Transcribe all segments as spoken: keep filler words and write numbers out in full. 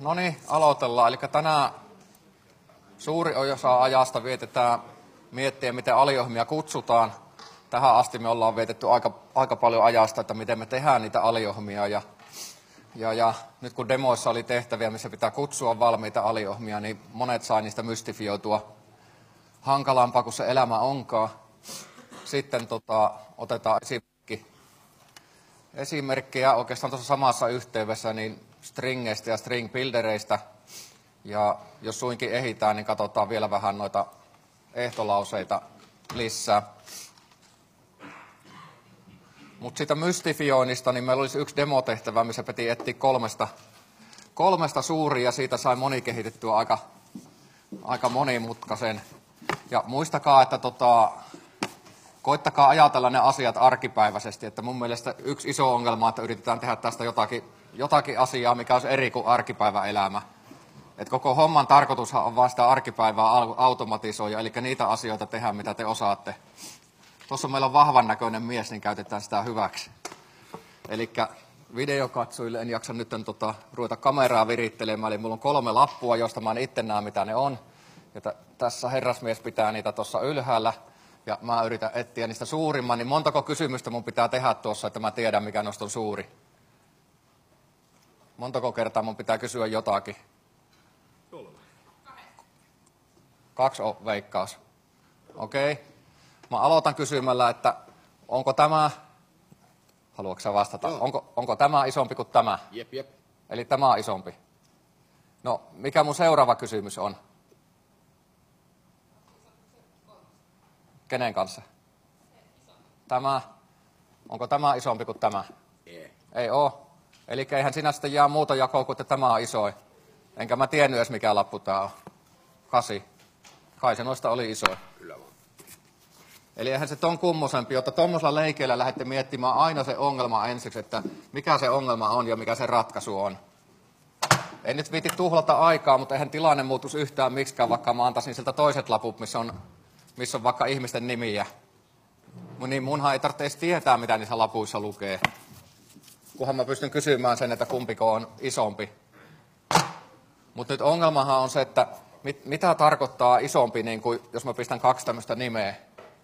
No niin, aloitellaan. Eli tänään suuri osa ajasta vietetään miettiä, miten aliohjelmia kutsutaan. Tähän asti me ollaan vietetty aika, aika paljon ajasta, että miten me tehdään niitä aliohjelmia. Ja, ja, ja nyt kun demoissa oli tehtäviä, missä pitää kutsua valmiita aliohjelmia, niin monet sai niistä mystifioitua hankalampaa kuin se elämä onkaan. Sitten tota, otetaan esimerkki. esimerkkejä oikeastaan tuossa samassa yhteydessä niin stringeistä ja string buildereista. Ja jos suinkin ehditään, niin katsotaan vielä vähän noita ehtolauseita lisää. Mutta siitä mystifioinnista, niin meillä olisi yksi demotehtävä, missä piti etsiä kolmesta, kolmesta suuria, ja siitä sai moni kehitettyä aika, aika monimutkaisen. Ja muistakaa, että tota, koittakaa ajatella ne asiat arkipäiväisesti, että mun mielestä yksi iso ongelma, että yritetään tehdä tästä jotakin, jotakin asiaa, mikä olisi eri kuin arkipäiväelämä. Et koko homman tarkoitushan on vain sitä arkipäivää automatisoida, eli niitä asioita tehdään, mitä te osaatte. Tuossa meillä on vahvan näköinen mies, niin käytetään sitä hyväksi. Eli videokatsojille en jaksa nyt tota, ruveta kameraa virittelemään, eli mulla on kolme lappua, joista mä en itse näe, mitä ne on. Ja t- tässä herrasmies pitää niitä tuossa ylhäällä, ja mä yritän etsiä niistä suurimman, niin montako kysymystä mun pitää tehdä tuossa, että mä tiedän, mikä noista on suuri? Montako kertaa mun pitää kysyä jotakin? Kaksi on veikkaus. Okei. Okay. Mä aloitan kysymällä, että onko tämä, haluatko sä vastata, onko, onko tämä isompi kuin tämä? Jep, jep. Eli tämä on isompi. No, mikä mun seuraava kysymys on? Kenen kanssa? Tämä. Onko tämä isompi kuin tämä? Ei. Ei oo. Eli eihän sinä sitten jää muuta jakoa kuin, että tämä on isoin. Enkä mä tiennyt edes, mikä lappu tää on. Kasi. Kai se noista oli iso. Kyllä vaan. Eli eihän se ton kummosempi, jotta tuommoisella leikeillä lähdette miettimään aina se ongelma ensiksi, että mikä se ongelma on ja mikä se ratkaisu on. En nyt viiti tuhlata aikaa, mutta eihän tilanne muutus yhtään miksikään, vaikka mä antaisin siltä toiset laput, missä on, missä on vaikka ihmisten nimiä. Niin munhan ei tarvitse edes tietää, mitä niissä lapuissa lukee. Kunhan mä pystyn kysymään sen, että kumpiko on isompi. Mutta nyt ongelmahan on se, että mit, mitä tarkoittaa isompi, niin kuin, jos mä pistän kaksi tämmöistä nimeä.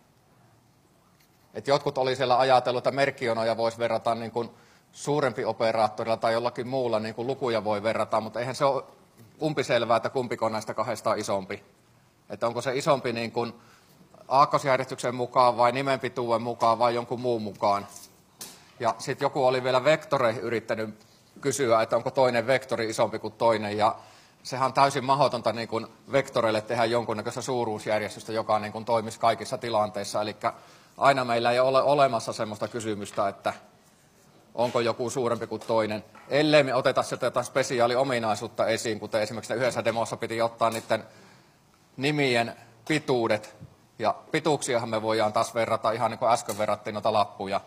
Et jotkut oli siellä ajatellut, että merkkionoja voisi verrata niin kuin suurempi operaattorilla tai jollakin muulla niin kuin lukuja voi verrata, mutta eihän se ole umpiselvää, että kumpiko näistä kahdesta on isompi. Että onko se isompi niin kuin aakkosjärjestyksen mukaan vai nimenpituuden mukaan vai jonkun muun mukaan. Ja sitten joku oli vielä vektoreihin yrittänyt kysyä, että onko toinen vektori isompi kuin toinen. Ja sehän on täysin mahdotonta niin kuin vektoreille tehdä jonkunnäköistä suuruusjärjestystä, joka niin kuin toimisi kaikissa tilanteissa. Eli aina meillä ei ole olemassa sellaista kysymystä, että onko joku suurempi kuin toinen, ellei me oteta sieltä jotain spesiaaliominaisuutta esiin, kuten esimerkiksi yhdessä demossa piti ottaa niiden nimien pituudet. Ja pituuksiahan me voidaan taas verrata, ihan niin kuin äsken verrattiin noita lappuja.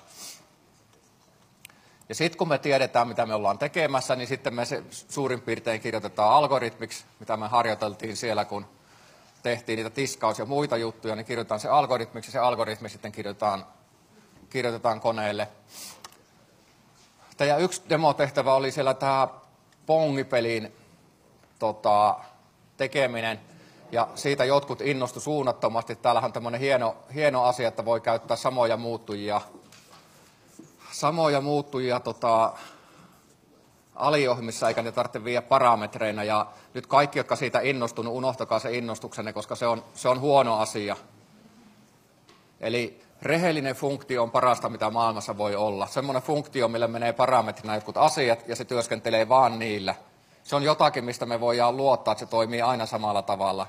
Ja sitten kun me tiedetään, mitä me ollaan tekemässä, niin sitten me se suurin piirtein kirjoitetaan algoritmiksi, mitä me harjoiteltiin siellä, kun tehtiin niitä tiskaus- ja muita juttuja, niin kirjoitetaan se algoritmiksi, ja se algoritmi sitten kirjoitetaan, kirjoitetaan koneelle. Teidän yksi demotehtävä oli siellä tämä pongipelin tota, tekeminen, ja siitä jotkut innostu suunnattomasti. Täällähän on tämmöinen hieno, hieno asia, että voi käyttää samoja muuttujia, samoja muuttujia tota, aliohjelmissa, eikä ne tarvitse viedä parametreina. Ja nyt kaikki, jotka siitä innostunut, unohtakaa se innostuksenne, koska se on, se on huono asia. Eli rehellinen funktio on parasta, mitä maailmassa voi olla. Semmoinen funktio, millä menee parametrina jotkut asiat, ja se työskentelee vaan niillä. Se on jotakin, mistä me voidaan luottaa, että se toimii aina samalla tavalla.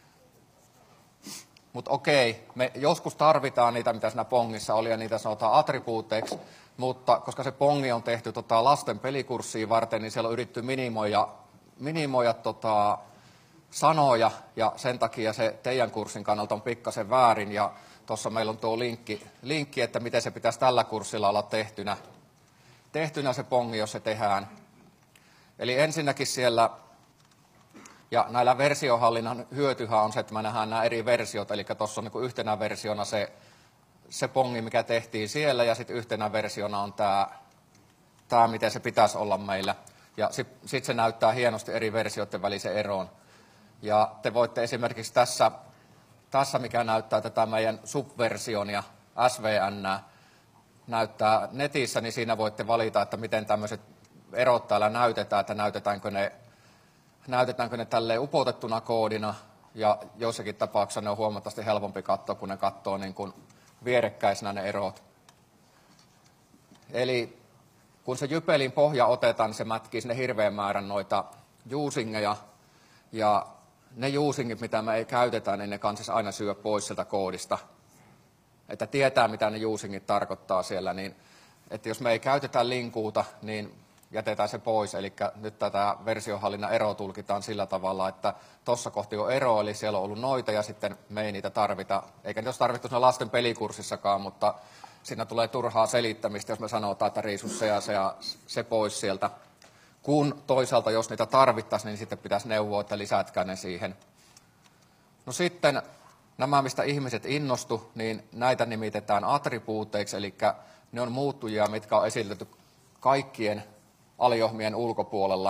Mutta okei, me joskus tarvitaan niitä, mitä siinä pongissa oli, ja niitä sanotaan attribuuteiksi, mutta koska se pongi on tehty tota, lasten pelikurssia varten, niin siellä on yritetty minimoida, minimoida tota, sanoja, ja sen takia se teidän kurssin kannalta on pikkasen väärin, ja tuossa meillä on tuo linkki, linkki, että miten se pitäisi tällä kurssilla olla tehtynä, tehtynä se pongi, jos se tehdään. Eli ensinnäkin siellä, ja näillä versiohallinnan hyötyhän on se, että me nähdään nämä eri versiot, eli tuossa on niin kuin yhtenä versiona se, se pongi, mikä tehtiin siellä, ja sitten yhtenä versiona on tämä, tämä, miten se pitäisi olla meillä. Ja sitten sit se näyttää hienosti eri versioiden välisen eron. Ja te voitte esimerkiksi tässä, tässä mikä näyttää tätä meidän subversion ja S V N näyttää netissä, niin siinä voitte valita, että miten tämmöiset erot täällä näytetään, että näytetäänkö ne, näytetäänkö ne tälleen upotettuna koodina, ja joissakin tapauksissa ne on huomattavasti helpompi katsoa, kun ne katsoo niin kuin vierekkäisenä ne erot. Eli kun se jypelin pohja otetaan, niin se mätkii sinne hirveän määrän noita juusingeja, ja ne juusingit, mitä me ei käytetä, niin ne kanssa aina syö pois sieltä koodista. Että tietää, mitä ne juusingit tarkoittaa siellä, niin että jos me ei käytetä linkuuta, niin jätetään se pois. Eli nyt tätä versiohallinnan eroa tulkitaan sillä tavalla, että tuossa kohti on ero, eli siellä on ollut noita ja sitten me ei niitä tarvita. Eikä niitä olisi tarvittu siinä lasten pelikurssissakaan, mutta siinä tulee turhaa selittämistä, jos me sanotaan, että riisu se ja se ja se pois sieltä. Kun toisaalta, jos niitä tarvittaisiin, niin sitten pitäisi neuvoa, että lisätkää ne siihen. No sitten nämä, mistä ihmiset innostu, niin näitä nimitetään attribuuteiksi, eli ne on muuttujia, mitkä on esitelty kaikkien aliohmien ulkopuolella.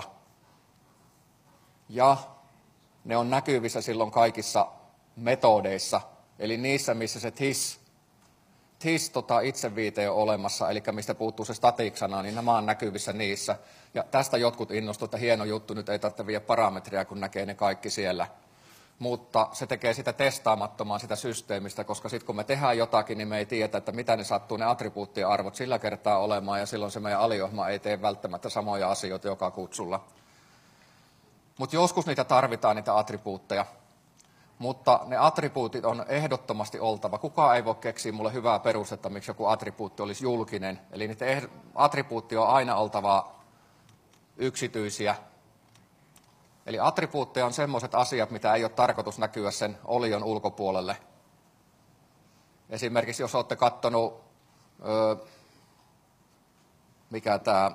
Ja ne on näkyvissä silloin kaikissa metodeissa, eli niissä, missä se tis, tis tota itseviite on olemassa, eli mistä puuttuu se static-sana, niin nämä on näkyvissä niissä. Ja tästä jotkut innostuvat, että hieno juttu, nyt ei tarvitse viedä parametria, kun näkee ne kaikki siellä. Mutta se tekee sitä testaamattomaan sitä systeemistä, koska sitten kun me tehdään jotakin, niin me ei tiedä, että mitä ne sattuu ne attribuuttien arvot sillä kertaa olemaan, ja silloin se meidän aliohma ei tee välttämättä samoja asioita joka kutsulla. Mutta joskus niitä tarvitaan, niitä attribuutteja. Mutta ne attribuutit on ehdottomasti oltava. Kukaan ei voi keksiä mulle hyvää perustetta, miksi joku attribuutti olisi julkinen. Eli niiden attribuutti on aina oltava yksityisiä. Eli attribuutteja on semmoiset asiat, mitä ei ole tarkoitus näkyä sen olion ulkopuolelle. Esimerkiksi jos olette katsonut, öö, mikä, tää,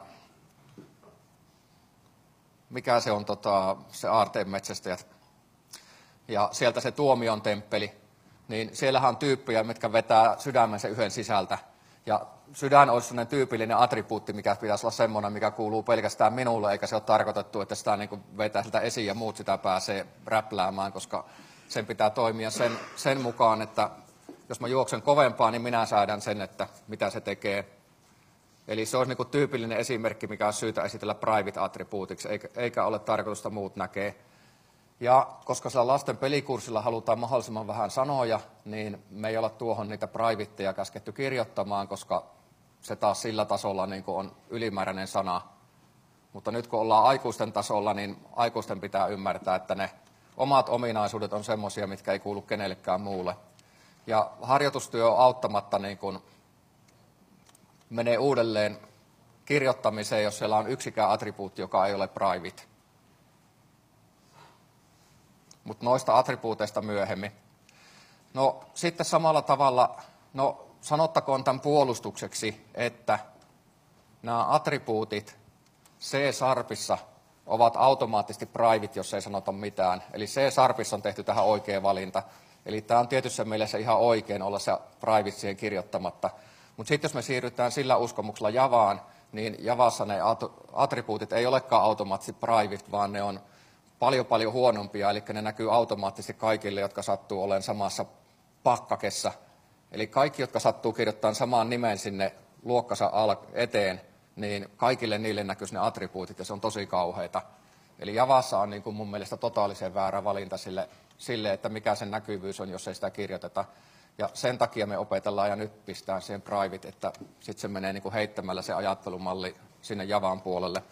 mikä se on tota, se aarteenmetsästäjät, ja sieltä se Tuomion temppeli, niin siellähän on tyyppejä, mitkä vetää sydämen sen yhden sisältä. Ja sydän olisi sellainen tyypillinen attribuutti, mikä pitäisi olla semmoinen, mikä kuuluu pelkästään minulle, eikä se ole tarkoitettu, että sitä niin kuin vetää sitä esiin ja muut sitä pääsee räpläämään, koska sen pitää toimia sen, sen mukaan, että jos mä juoksen kovempaa, niin minä säädän sen, että mitä se tekee. Eli se olisi niin kuin tyypillinen esimerkki, mikä on syytä esitellä private attribuutiksi, eikä, eikä ole tarkoitusta muut näkee. Ja koska sillä lasten pelikurssilla halutaan mahdollisimman vähän sanoja, niin me ei olla tuohon niitä privateja käsketty kirjoittamaan, koska se taas sillä tasolla niin kuin on ylimääräinen sana. Mutta nyt kun ollaan aikuisten tasolla, niin aikuisten pitää ymmärtää, että ne omat ominaisuudet on semmoisia, mitkä ei kuulu kenellekään muulle. Ja harjoitustyö on auttamatta niin kuin menee uudelleen kirjoittamiseen, jos siellä on yksikään attribuutti, joka ei ole private. Mutta noista attribuuteista myöhemmin. No sitten samalla tavalla, no sanottakoon tämän puolustukseksi, että nämä attribuutit C-sharpissa ovat automaattisesti private, jos ei sanota mitään. Eli C-sharpissa on tehty tähän oikea valinta. Eli tämä on tietyssä mielessä ihan oikein olla se private siihen kirjoittamatta. Mutta sitten jos me siirrytään sillä uskomuksella Javaan, niin Javassa ne attribuutit ei olekaan automaattisesti private, vaan ne on paljon paljon huonompia, eli ne näkyy automaattisesti kaikille, jotka sattuu olemaan samassa pakkakessa. Eli kaikki, jotka sattuu kirjoittamaan samaan nimen sinne luokkansa eteen, niin kaikille niille näkyisi ne attribuutit, ja se on tosi kauheita. Eli Javassa on niin kuin mun mielestä totaalisen väärä valinta sille, sille, että mikä sen näkyvyys on, jos ei sitä kirjoiteta. Ja sen takia me opetellaan ja nyt pistään siihen private, että sitten se menee niin kuin heittämällä se ajattelumalli sinne Javan puolelle.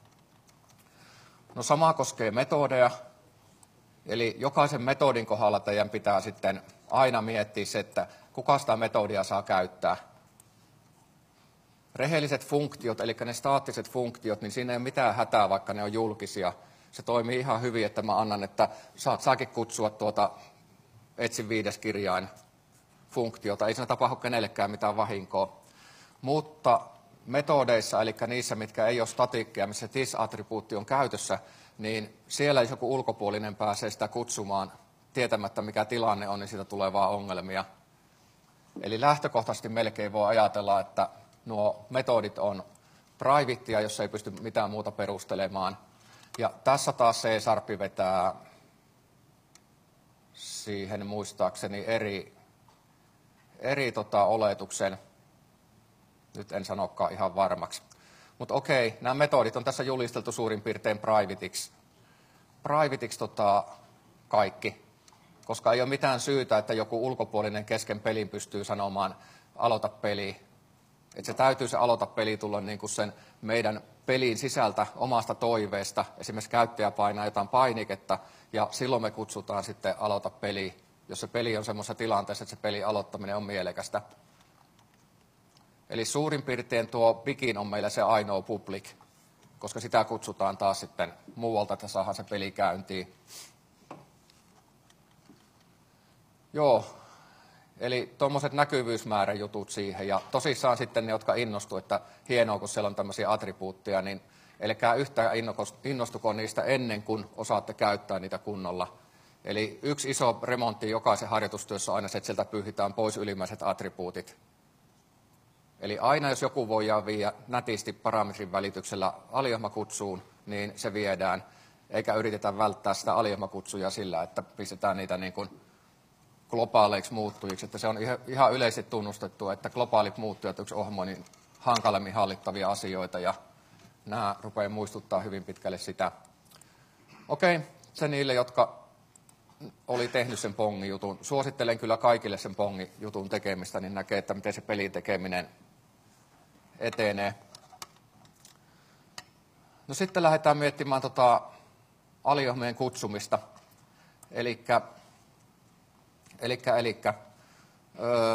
No sama koskee metodeja, eli jokaisen metodin kohdalla teidän pitää sitten aina miettiä se, että kuka sitä metodia saa käyttää. Rehelliset funktiot, eli ne staattiset funktiot, niin siinä ei ole mitään hätää, vaikka ne on julkisia. Se toimii ihan hyvin, että mä annan, että saat saakin kutsua tuota etsi viides kirjain funktiota. Ei siinä tapahdu kenellekään mitään vahinkoa. Mutta metodeissa, eli niissä, mitkä ei ole statikkeja, missä this-attribuutti on käytössä, niin siellä jos joku ulkopuolinen pääsee sitä kutsumaan tietämättä, mikä tilanne on, niin siitä tulee vaan ongelmia. Eli lähtökohtaisesti melkein voi ajatella, että nuo metodit on privatea, jossa ei pysty mitään muuta perustelemaan. Ja tässä taas C-sharpi vetää siihen muistaakseni eri, eri tota, oletuksen. Nyt en sanokaan ihan varmaksi. Mutta okei, nämä metodit on tässä julisteltu suurin piirtein privateiksi. Privateiksi tota, kaikki, koska ei ole mitään syytä, että joku ulkopuolinen kesken pelin pystyy sanomaan aloita peli. Että se täytyy se aloita peli tulla niin kuin sen meidän pelin sisältä omasta toiveesta. Esimerkiksi käyttäjä painaa jotain painiketta ja silloin me kutsutaan sitten aloita peli, jos se peli on semmoisessa tilanteessa, että se pelin aloittaminen on mielekästä. Eli suurin piirtein tuo begin on meillä se ainoa public, koska sitä kutsutaan taas sitten muualta, että saadaan se peli käyntiin. Joo, eli tuommoiset näkyvyysmäärän jutut siihen. Ja tosissaan sitten ne, jotka innostuu, että hienoa, kun siellä on tämmöisiä attribuutteja, niin älkää yhtään innostuko niistä ennen kuin osaatte käyttää niitä kunnolla. Eli yksi iso remontti jokaisen harjoitustyössä on aina se, että sieltä pyyhitään pois ylimmäiset attribuutit. Eli aina jos joku voidaan viedä nätisti parametrin välityksellä aliohmakutsuun, niin se viedään, eikä yritetä välttää sitä aliohmakutsuja sillä, että pistetään niitä niin kuin globaaleiksi muuttujiksi. Että se on ihan yleisesti tunnustettu, että globaalit muuttujat on yksi ohjelma niin hankalemmin hallittavia asioita, ja nämä rupeaa muistuttaa hyvin pitkälle sitä. Okei, se niille, jotka oli tehnyt sen pongijutun. Suosittelen kyllä kaikille sen pongijutun tekemistä, niin näkee, että miten se pelin tekeminen etenee. No sitten lähdetään miettimään tota aliohmeen kutsumista. Elikkä, elikkä, elikkä öö,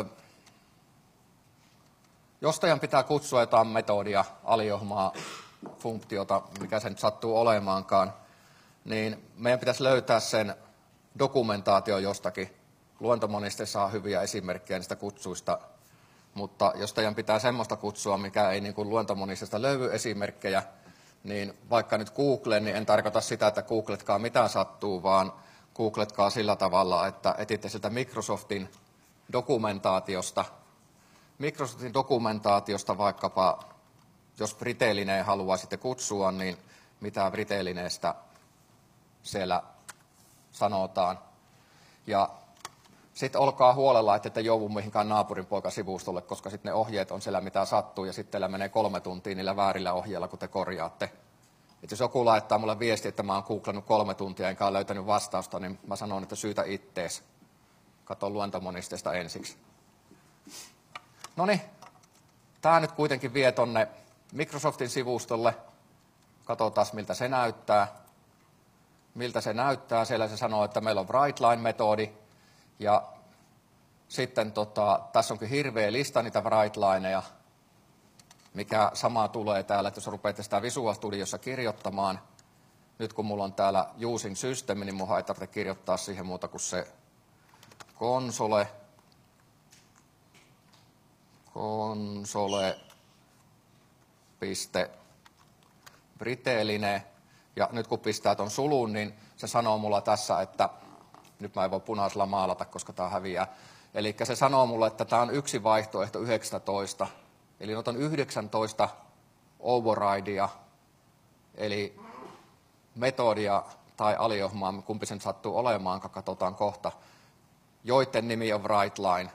jos teidän pitää kutsua jotain metodia, aliohmaa, funktiota, mikä se nyt sattuu olemaankaan, niin meidän pitäisi löytää sen dokumentaatio jostakin. Luentomoniste saa hyviä esimerkkejä niistä kutsuista, mutta jos teidän pitää semmoista kutsua, mikä ei niin kuin luentomonistesta löydy esimerkkejä, niin vaikka nyt Google, niin en tarkoita sitä, että googletkaa mitä sattuu, vaan googletkaa sillä tavalla, että etitte sieltä Microsoftin dokumentaatiosta. Microsoftin dokumentaatiosta vaikkapa, jos Briteelineen haluaa sitten kutsua, niin mitä Briteelineestä siellä sanotaan. Ja sitten olkaa huolella, että ette joudu mihinkään naapurin poikasivustolle, koska sitten ne ohjeet on siellä mitä sattuu, ja sitten teillä menee kolme tuntia niillä väärillä ohjeilla, kun te korjaatte. Et jos joku laittaa mulle viesti, että mä oon googlannut kolme tuntia enkä ole löytänyt vastausta, niin mä sanon, että syytä ittees. Kato luentomonisteesta ensiksi. Noniin, tää nyt kuitenkin vie tonne Microsoftin sivustolle. Katsotaan, miltä se näyttää. Miltä se näyttää. Siellä se sanoo, että meillä on WriteLine-metodi. Ja sitten tota, tässä onkin hirveä lista niitä WriteLineja, mikä sama tulee täällä, että jos rupeatte sitä Visual Studiossa kirjoittamaan. Nyt kun mulla on täällä Using System, niin mun ei tarvitse kirjoittaa siihen muuta kuin se konsole. Konsole. Piste. Briteeline. Ja nyt kun pistää ton sulun, niin se sanoo mulla tässä, että nyt mä en voi punaisella maalata, koska tää häviää. Eli se sanoo mulle, että tää on yksi vaihtoehto yhdeksäntoista. Eli otan yhdeksäntoista overridea, eli metodia tai aliohmaa, kumpi sen sattuu olemaan, katsotaan kohta, joiden nimi on WriteLine,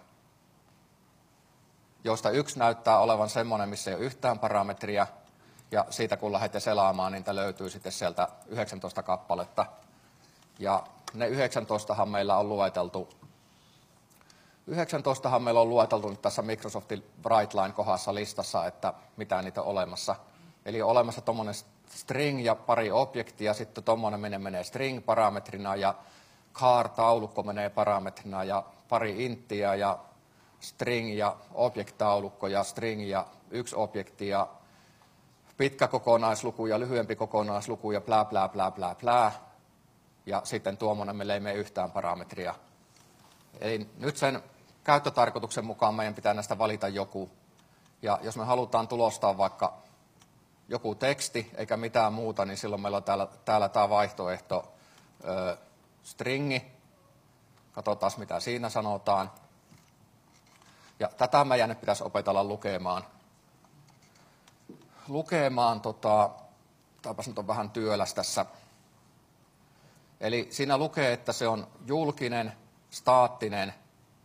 joista yksi näyttää olevan semmoinen, missä ei ole yhtään parametria, ja siitä kun lähdette selaamaan, niin löytyy sitten sieltä yhdeksäntoista kappaletta. Ja ne yhdeksäntoistahan meillä on lueteltu, yhdeksäntoistahan meillä on lueteltu nyt tässä Microsoftin WriteLine-kohdassa listassa, että mitä niitä on olemassa. Eli on olemassa tuommoinen string ja pari objektia, sitten tuommoinen menee, menee string-parametrina ja char-taulukko menee parametrina ja pari inttiä ja string ja object-taulukko ja string ja yksi objekti ja pitkä kokonaisluku ja lyhyempi kokonaisluku ja plää, plää, plää, plää, plää. Ja sitten tuommoinen meillä ei mene yhtään parametria. Eli nyt sen käyttötarkoituksen mukaan meidän pitää näistä valita joku. Ja jos me halutaan tulostaa vaikka joku teksti eikä mitään muuta, niin silloin meillä on täällä, täällä tämä vaihtoehto ö, stringi. Katsotaan, mitä siinä sanotaan. Ja tätä meidän nyt pitäisi opetella lukemaan. lukemaan, tota, taipas nyt on vähän työläs tässä. Eli siinä lukee, että se on julkinen, staattinen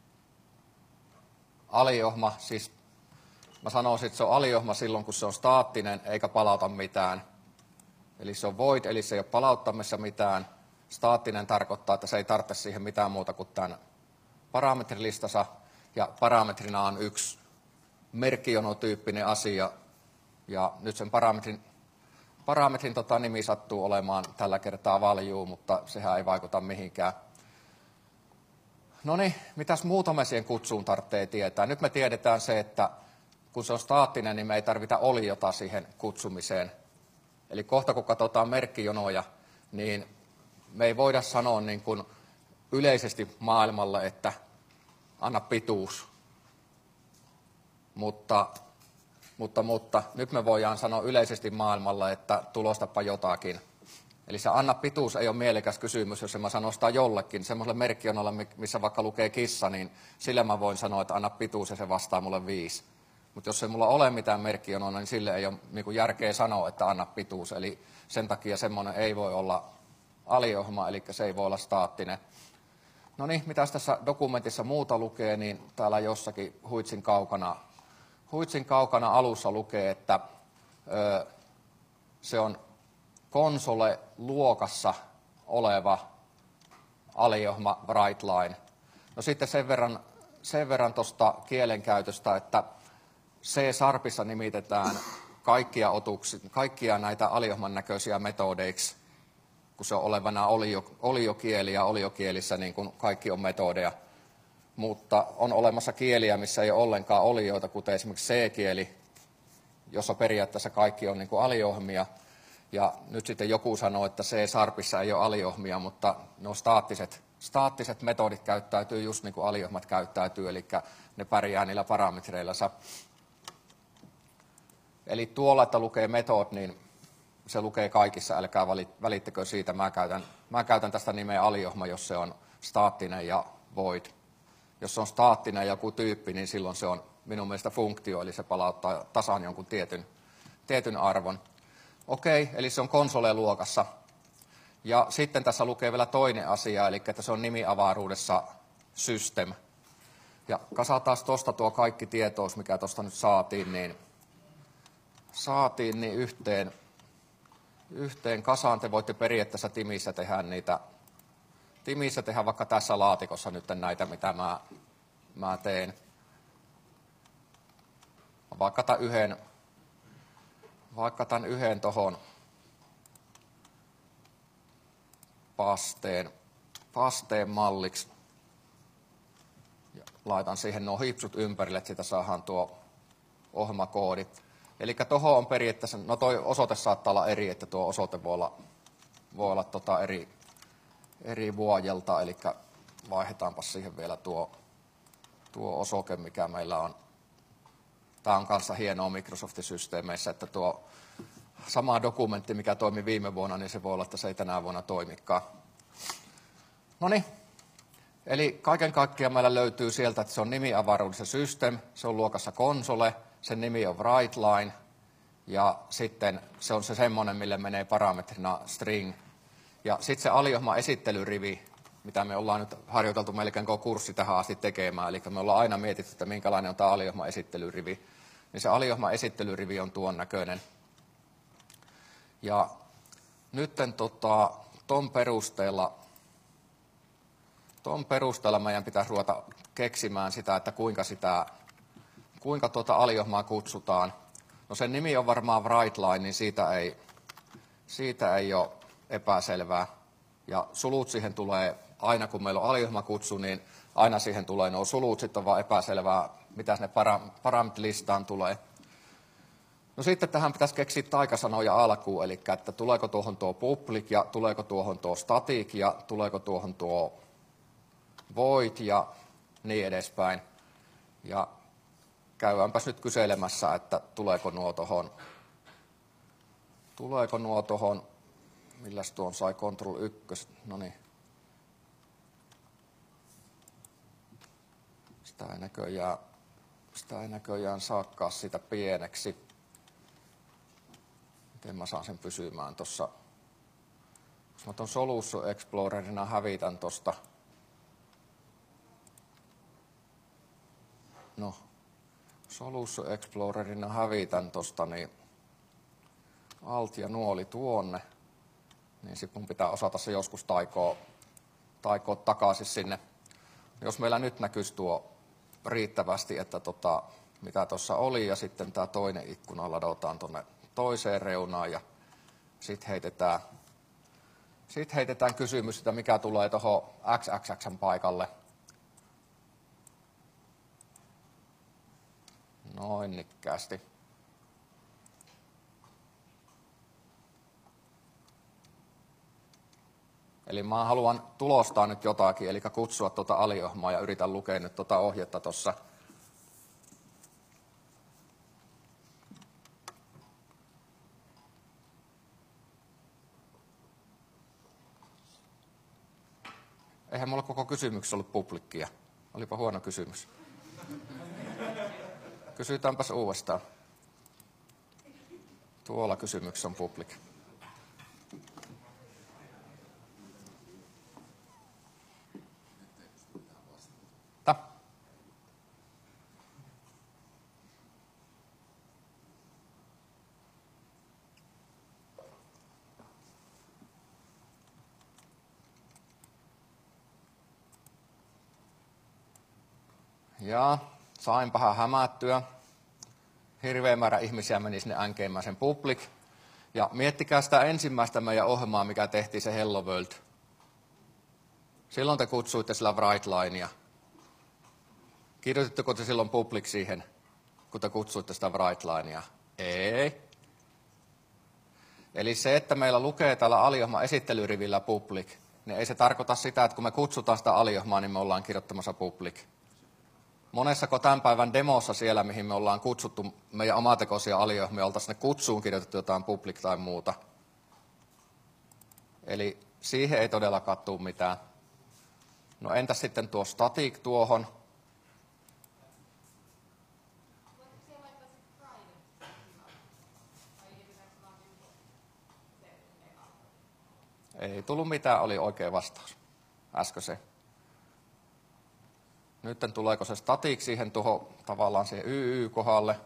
aliohma. Siis mä sanoisin, että se on aliohma silloin, kun se on staattinen eikä palauta mitään. Eli se on void, eli se ei ole palauttamassa mitään. Staattinen tarkoittaa, että se ei tarvitse siihen mitään muuta kuin tämän parametrilistansa. Ja parametrina on yksi merkkijonotyyppinen asia. Ja nyt sen parametrin, parametrin tota, nimi sattuu olemaan tällä kertaa value, mutta sehän ei vaikuta mihinkään. No niin, mitäs muuta me siihen kutsuun tarvitsee tietää? Nyt me tiedetään se, että kun se on staattinen, niin me ei tarvita oliota siihen kutsumiseen. Eli kohta kun katsotaan merkkijonoja, niin me ei voida sanoa niin kuin yleisesti maailmalle, että anna pituus. Mutta, mutta, mutta nyt me voidaan sanoa yleisesti maailmalle, että tulostapa jotakin. Eli se anna pituus ei ole mielekäs kysymys, jos mä sanon sitä jollekin. Semmoiselle merkkijonolle, missä vaikka lukee kissa, niin sillä mä voin sanoa, että anna pituus ja se vastaa mulle viisi. Mutta jos ei mulla ole mitään merkkijonoa, niin sille ei ole niin järkeä sanoa, että anna pituus. Eli sen takia semmoinen ei voi olla aliohma, eli se ei voi olla staattinen. No niin, mitä tässä dokumentissa muuta lukee, niin täällä jossakin huitsin kaukana, huitsin kaukana alussa lukee, että ö, se on konsole-luokassa oleva aliohma WriteLine. No sitten sen verran, sen verran tuosta kielenkäytöstä, että C-sharpissa nimitetään kaikkia, otuksi, kaikkia näitä aliohman näköisiä metodeiksi, kun se on olevana olio, oliokieli ja oliokielissä niin kuin kaikki on metodeja. Mutta on olemassa kieliä, missä ei ole ollenkaan olioita, kuten esimerkiksi C-kieli, jossa periaatteessa kaikki on niin kuin aliohmia. Ja nyt sitten joku sanoo, että C-sharpissa ei ole aliohmia, mutta ne on staattiset, staattiset metodit käyttäytyy just niin kuin aliohmat käyttäytyy, eli ne pärjää niillä parametreillansa. Eli tuolla, että lukee method, niin se lukee kaikissa, älkää välittäkö siitä. Mä käytän, mä käytän tästä nimeä aliohma, jos se on staattinen ja void. Jos se on staattinen joku tyyppi, niin silloin se on minun mielestä funktio, eli se palauttaa tasan jonkun tietyn, tietyn arvon. Okei, eli se on konsole-luokassa. Ja sitten tässä lukee vielä toinen asia, eli että se on nimiavaruudessa system. Ja kasataan tuosta tuo kaikki tietous, mikä tuosta nyt saatiin, niin saatiin niin yhteen, yhteen kasaan. Te voitte periaatteessa Timissä tehdä niitä, Timissä tehdä vaikka tässä laatikossa nyt näitä, mitä mä, mä teen. Vaikka tämän yhden, vaikka tämän yhden tohon pasteen, pasteen malliksi. Ja laitan siihen nuo hipsut ympärille, että siitä saadaan tuo ohjelmakoodi. Eli tuohon on periaatteessa, no tuo osoite saattaa olla eri, että tuo osoite voi olla, voi olla tota eri, eri vuojelta, eli vaihdetaanpa siihen vielä tuo, tuo osoite, mikä meillä on. Tämä on kanssa hienoa Microsoftin systeemeissä, että tuo sama dokumentti, mikä toimi viime vuonna, niin se voi olla, että se ei tänä vuonna toimikaan. No niin, eli kaiken kaikkiaan meillä löytyy sieltä, että se on nimiavaruudessa system, se on luokassa konsole, sen nimi on WriteLine, ja sitten se on se semmoinen, mille menee parametrina string. Ja sitten se aliohma esittelyrivi, mitä me ollaan nyt harjoiteltu melkein koko kurssi tähän asti tekemään, eli me ollaan aina mietitty, että minkälainen on tämä aliohma esittelyrivi, niin se aliohma esittelyrivi on tuon näköinen. Ja nytten tota, ton perusteella, ton perusteella meidän pitäisi ruveta keksimään sitä, että kuinka sitä, kuinka tuota aliohmaa kutsutaan. No sen nimi on varmaan WriteLine, niin siitä ei, siitä ei ole epäselvää. Ja sulut siihen tulee, aina kun meillä on aliohmakutsu, niin aina siihen tulee nuo sulut, sitten on vaan epäselvää, mitä ne parametristaan tulee. No sitten tähän pitäisi keksiä taikasanoja alkuun, eli että tuleeko tuohon tuo public ja tuleeko tuohon tuo static ja tuleeko tuohon tuo void ja niin edespäin. Ja käydäänpäs nyt kyselemässä, että tuleeko nuo tuohon, tuleeko nuo tuohon, milläs tuon sai control yksi, no niin. Sitä ei näköjään, sitä ei näköjään saakaan sitä pieneksi. miten mä saan sen pysymään tuossa. Jos mä ton Solution Explorerina hävitän tosta. No, Solution Explorerina hävitän tosta, niin alt ja nuoli tuonne. Niin sit mun pitää osata se joskus taikoa, taikoa takaisin sinne. Jos meillä nyt näkyisi tuo riittävästi, että tota, mitä tuossa oli, ja sitten tämä toinen ikkuna ladataan tuonne toiseen reunaan, ja sitten heitetään, sit heitetään kysymys, että mikä tulee tuohon X X X:n paikalle. Noin nikkäästi. Eli mä haluan tulostaa nyt jotakin, eli kutsua tuota aliohmaa ja yritän lukea nyt tuota ohjetta tuossa. Eihän mulla koko kysymyksessä ollut publikkia. Olipa huono kysymys. Kysytäänpäs uudestaan. Tuolla kysymyksessä on publik. Ja sainpahan hämättyä. Hirveä määrä ihmisiä meni sinne änkeimään sen public. Ja miettikää sitä ensimmäistä meidän ohjelmaa, mikä tehtiin, se Hello World. Silloin te kutsuitte sillä Brightlinea. Kirjoititteko te silloin public siihen, kun te kutsuitte sitä Brightlinea? Ei. Eli se, että meillä lukee täällä aliohman esittelyrivillä public, niin ei se tarkoita sitä, että kun me kutsutaan sitä aliohmaa, niin me ollaan kirjoittamassa public. Monessako tämän päivän demossa siellä, mihin me ollaan kutsuttu meidän omatekoisia aliohmia, oltaisiin ne kutsuun kirjoitettu jotain public tai muuta. Eli siihen ei todellakaan tule mitään. No entäs sitten tuo static tuohon? Ei tullut mitään, oli oikea vastaus. Äsken se. Nyt tuleeko se static siihen tuohon tavallaan siihen Y Y-kohdalle.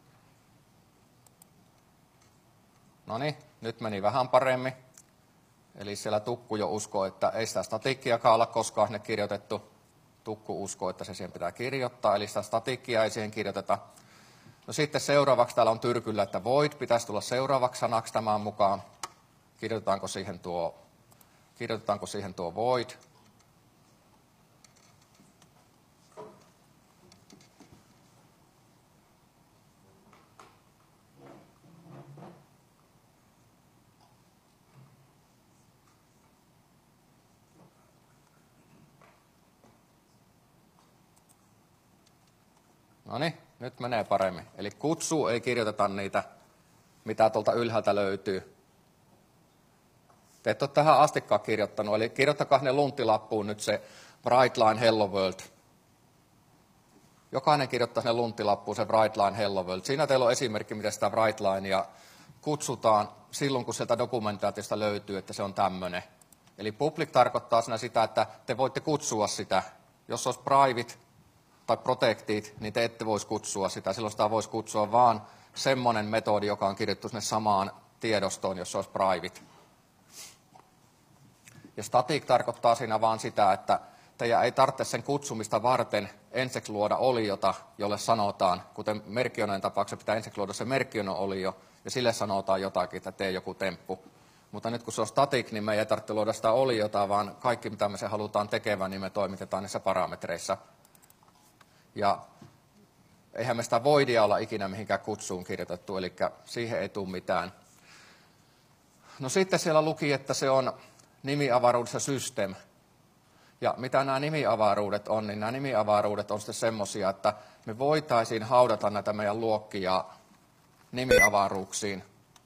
No niin, nyt meni vähän paremmin. Eli siellä Tukku jo uskoo, että ei sitä statikkiakaan olla koskaan sinne kirjoitettu. Tukku uskoo, että se siihen pitää kirjoittaa, eli sitä statikkia ei siihen kirjoiteta. No sitten seuraavaksi täällä on tyrkyllä, että void pitäisi tulla seuraavaksi sanaksi tämän mukaan. Kirjoitetaanko siihen tuo, kirjoitetaanko siihen tuo void? No niin, nyt menee paremmin. Eli kutsu ei kirjoiteta niitä, mitä tuolta ylhäältä löytyy. Te ette ole tähän astikaan kirjoittanut, eli kirjoittakaa ne lunttilappuun nyt se Brightline Hello World. Jokainen kirjoittaa sinne lunttilappuun se Brightline Hello World. Siinä teillä on esimerkki, miten sitä Brightlinea kutsutaan silloin, kun sieltä dokumentaatiosta löytyy, että se on tämmöinen. Eli public tarkoittaa siinä sitä, että te voitte kutsua sitä. Jos olisi private tai protected, niin te ette voisi kutsua sitä. Silloin sitä voisi kutsua vaan semmoinen metodi, joka on kirjoittu sinne samaan tiedostoon, jos se olisi private. Ja static tarkoittaa siinä vaan sitä, että teidän ei tarvitse sen kutsumista varten ensiksi luoda oliota, jolle sanotaan, kuten merkkionojen tapauksessa pitää ensiksi luoda se merkkiono-olio, ja sille sanotaan jotakin, että tee joku temppu. Mutta nyt kun se on static, niin me ei tarvitse luoda sitä oliota, vaan kaikki mitä me se halutaan tekevän, niin me toimitetaan niissä parametreissa. Ja eihän me sitä voidia olla ikinä mihinkään kutsuun kirjoitettu, eli siihen ei tule mitään. No sitten siellä luki, että se on nimiavaruudessa system. Ja mitä nämä nimiavaruudet on, niin nämä nimiavaruudet on sitten semmoisia, että me voitaisiin haudata näitä meidän luokkia nimiavaruuksiin.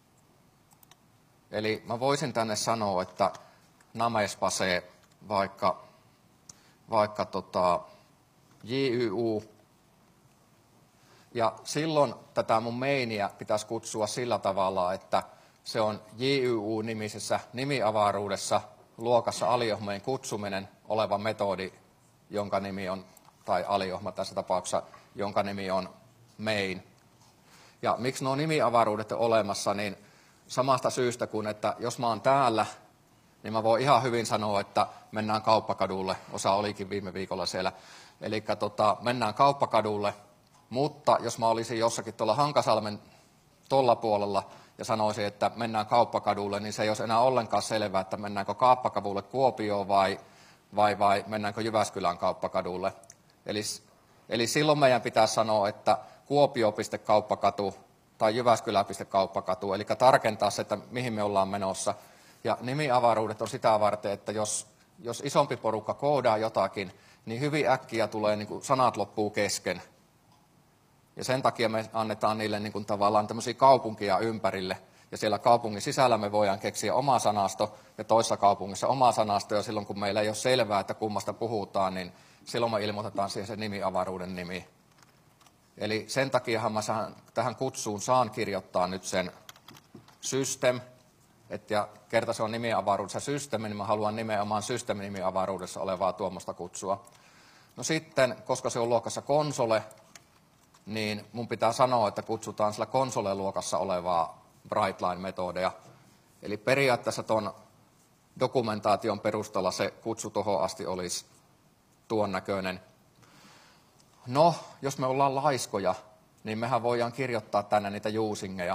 Eli mä voisin tänne sanoa, että namespase vaikka, vaikka tota J Y U. Ja silloin tätä mun meiniä pitäisi kutsua sillä tavalla, että se on J Y U-nimisessä nimiavaruudessa luokassa aliohmeen kutsuminen oleva metodi, jonka nimi on, tai aliohma tässä tapauksessa, jonka nimi on main. Ja miksi nuo nimiavaruudet on olemassa, niin samasta syystä kuin, että jos mä oon täällä, niin mä voin ihan hyvin sanoa, että mennään Kauppakadulle. Osa olikin viime viikolla siellä. Eli tota, mennään Kauppakadulle, mutta jos mä olisin jossakin tuolla Hankasalmen tuolla puolella ja sanoisin, että mennään Kauppakadulle, niin se ei olisi enää ollenkaan selvää, että mennäänkö Kauppakadulle Kuopioon vai, vai, vai mennäänkö Jyväskylän Kauppakadulle. Eli, eli silloin meidän pitää sanoa, että Kuopio piste kauppakatu tai Jyväskylä piste kauppakatu, eli tarkentaa se, että mihin me ollaan menossa. Ja nimiavaruudet on sitä varten, että jos, jos isompi porukka koodaa jotakin, niin hyvin äkkiä tulee, niin kuin sanat loppuu kesken. Ja sen takia me annetaan niille niin kuin tavallaan tämmöisiä kaupunkia ympärille. Ja siellä kaupungin sisällä me voidaan keksiä oma sanasto ja toisessa kaupungissa oma sanasto. Ja silloin kun meillä ei ole selvää, että kummasta puhutaan, niin silloin me ilmoitetaan siihen se nimiavaruuden nimi. Eli sen takiahan mä saan, tähän kutsuun saan kirjoittaa nyt sen system. Et ja kerta se on nimiavaruudessa systeemi, niin mä haluan nimenomaan systeeminimiavaruudessa olevaa tuommoista kutsua. No sitten, koska se on luokassa konsole, niin mun pitää sanoa, että kutsutaan sillä konsole-luokassa olevaa Brightline-metodeja. Eli periaatteessa ton dokumentaation perusteella se kutsu tohon asti olisi tuon näköinen. No, jos me ollaan laiskoja, niin mehän voidaan kirjoittaa tänne niitä usingeja.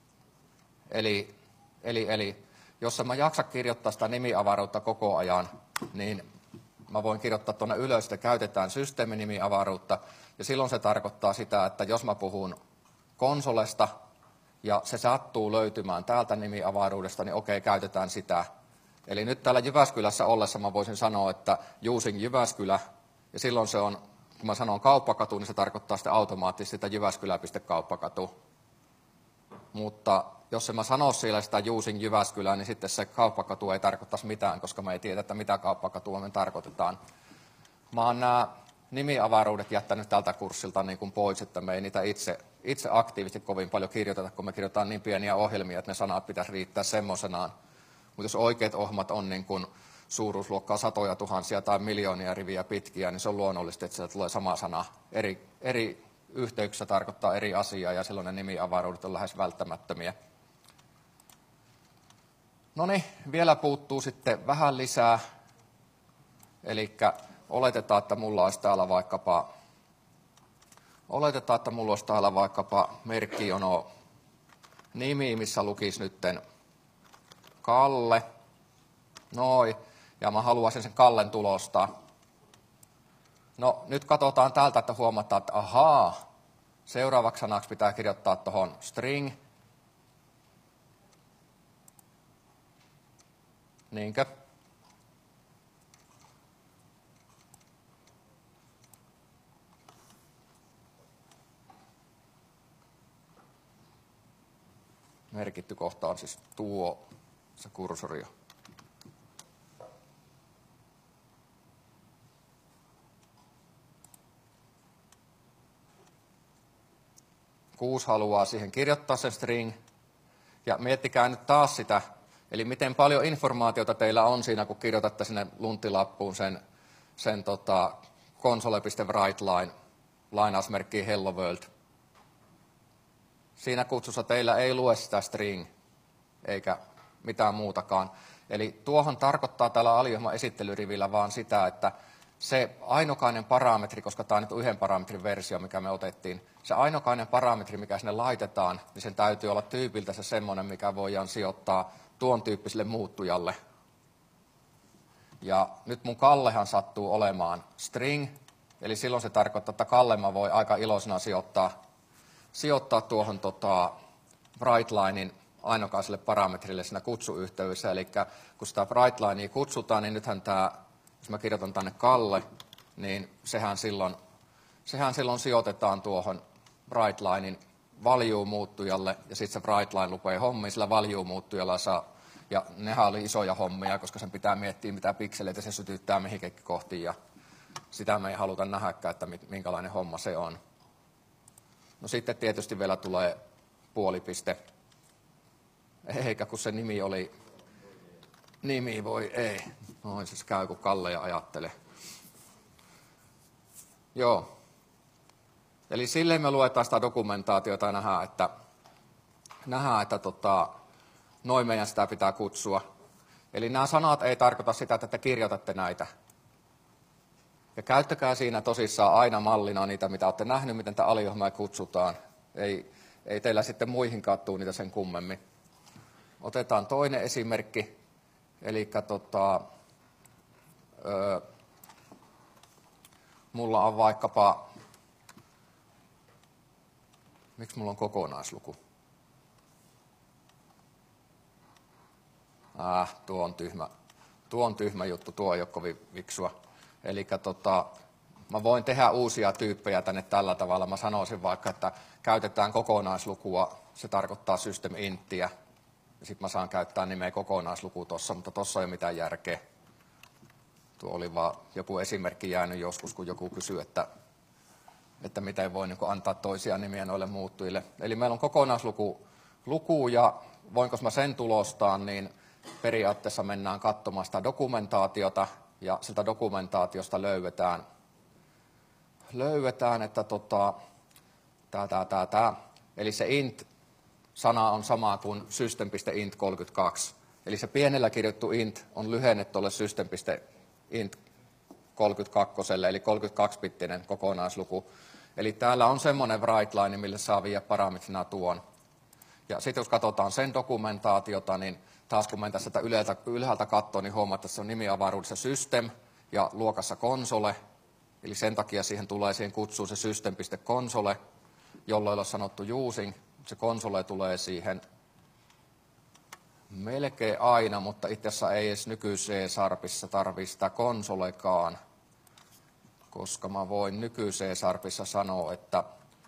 Eli, eli, eli jos en mä jaksa kirjoittaa sitä nimiavaruutta koko ajan, niin mä voin kirjoittaa tuonne ylös, että käytetään systeeminimiavaruutta. Ja silloin se tarkoittaa sitä, että jos mä puhun konsolesta ja se sattuu löytymään täältä nimiavaruudesta, niin okei, käytetään sitä. Eli nyt täällä Jyväskylässä ollessa mä voisin sanoa, että using Jyväskylä, ja silloin se on, kun mä sanon kauppakatu, niin se tarkoittaa sitten automaattisesti sitä Jyväskylä piste kauppakatu. Mutta jos en mä sano siellä sitä using Jyväskylää, niin sitten se kauppakatu ei tarkoittaisi mitään, koska me ei tiedä, että mitä kauppakatua me tarkoitetaan. Mä oon nämä nimiavaruudet jättänyt tältä kurssilta niin kuin pois, että me ei niitä itse, itse aktiivisesti kovin paljon kirjoiteta, kun me kirjoitetaan niin pieniä ohjelmia, että ne sanat pitäisi riittää semmoisenaan. Mutta jos oikeat ohjelmat on niin kuin suuruusluokkaa satoja tuhansia tai miljoonia riviä pitkiä, niin se on luonnollista, että sieltä tulee sama sana. Eri, eri yhteyksissä tarkoittaa eri asiaa ja silloin ne nimiavaruudet on lähes välttämättömiä. No niin, vielä puuttuu sitten vähän lisää. Eli oletetaan, että mulla olisi täällä vaikkapa, oletetaan, että mulla olisi täällä vaikkapa merkkijono nimi, missä lukisi nytten Kalle. Noi. Ja mä haluaisin sen Kallen tulostaa. No nyt katsotaan täältä, että huomataan, että ahaa, seuraavaksi sanaksi pitää kirjoittaa tuohon string. Niinkö? Merkitty kohta on siis tuo, se kursori. Kuusi haluaa siihen kirjoittaa sen string. Ja miettikää nyt taas sitä, eli miten paljon informaatiota teillä on siinä, kun kirjoitatte sinne lunttilappuun sen, sen tota, console.writeline, lainausmerkkiin hello world. Siinä kutsussa teillä ei lue sitä string, eikä mitään muutakaan. Eli tuohon tarkoittaa tällä aliohjelman esittelyrivillä vaan sitä, että se ainokainen parametri, koska tämä on nyt yhden parametrin versio, mikä me otettiin, se ainokainen parametri, mikä sinne laitetaan, niin sen täytyy olla tyypiltä se semmoinen, mikä voidaan sijoittaa tuon tyyppiselle muuttujalle. Ja nyt mun Kallehan sattuu olemaan string, eli silloin se tarkoittaa, että Kalle mä voi aika iloisena sijoittaa, sijoittaa tuohon tota, Brightlinein ainokaiselle parametrille siinä kutsuyhteydessä. Eli kun sitä Brightlinea kutsutaan, niin nythän tämä, jos mä kirjoitan tänne Kalle, niin sehän silloin, sehän silloin sijoitetaan tuohon Brightlinein value-muuttujalle, ja sitten se Brightline lupee hommiin sillä value-muuttujalla saa. Ja nehän oli isoja hommia, koska sen pitää miettiä, mitä pikseleitä se sytyttää mihinkin kohtiin, ja sitä me ei haluta nähdäkään, että minkälainen homma se on. No sitten tietysti vielä tulee puolipiste. Eikä kun se nimi oli, nimi voi ei. Noin siis käy kun Kalle ja ajattelee. Joo. Eli silleen me luetaan sitä dokumentaatiota ja nähdään, että, nähdään, että tota, noin meidän sitä pitää kutsua. Eli nämä sanat ei tarkoita sitä, että te kirjoitatte näitä. Ja käyttäkää siinä tosissaan aina mallina niitä, mitä olette nähnyt, miten tämä aliohjelmaa kutsutaan. Ei, ei teillä sitten muihinkaan tule niitä sen kummemmin. Otetaan toinen esimerkki. Eli tota, ö, mulla on vaikkapa, miksi mulla on kokonaisluku? Äh, tuo on tyhmä, tuo on tyhmä juttu, tuo ei ole kovin viksua. Eli tota, mä voin tehdä uusia tyyppejä tänne tällä tavalla. Mä sanoisin vaikka, että käytetään kokonaislukua, se tarkoittaa system inttiä. Sitten mä saan käyttää nimeä kokonaisluku tuossa, mutta tuossa ei ole mitään järkeä. Tuo oli vaan joku esimerkki jäänyt joskus, kun joku kysyy, että, että miten voi niin kuin antaa toisia nimiä noille muuttujille. Eli meillä on kokonaisluku luku, ja voinko mä sen tulostaa, niin periaatteessa mennään katsomaan sitä dokumentaatiota, ja siltä dokumentaatiosta löydetään, löydetään että tota, tää, tää, tää, tää. Eli se int-sana on sama kuin system.int kolmekymmentäkaksi. Eli se pienellä kirjoittu int on lyhenne tuolle system.int kolmekymmentäkaksi, eli kolmekymmentäkaksi-bittinen kokonaisluku. Eli täällä on semmoinen write line, mille saa viedä parametrina tuon. Ja sitten jos katsotaan sen dokumentaatiota, niin taas kun mennään tästä ylhäältä, ylhäältä katsoa, niin huomataan, että se on nimiavaruudessa system ja luokassa console. Eli sen takia siihen tulee siihen kutsuun se system.console, jolloin ei ole sanottu using. Se console tulee siihen melkein aina, mutta itse asiassa ei edes nyky-C-sharpissa tarvitse sitä konsolekaan, koska mä voin nyky-C-sharpissa sanoa, että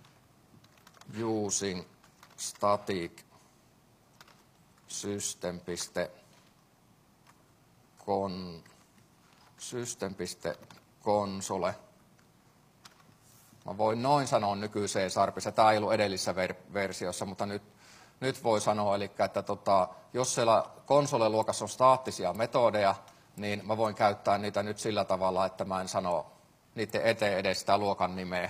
using static system.con system.console. Mä voin noin sanoa nyky-C-sharpissa. Tämä ei ollut edellisessä ver- versiossa, mutta nyt, nyt voi sanoa, eli että tota, jos siellä konsole-luokassa on staattisia metodeja, niin mä voin käyttää niitä nyt sillä tavalla, että mä en sano niiden eteen edes sitä luokan nimeä.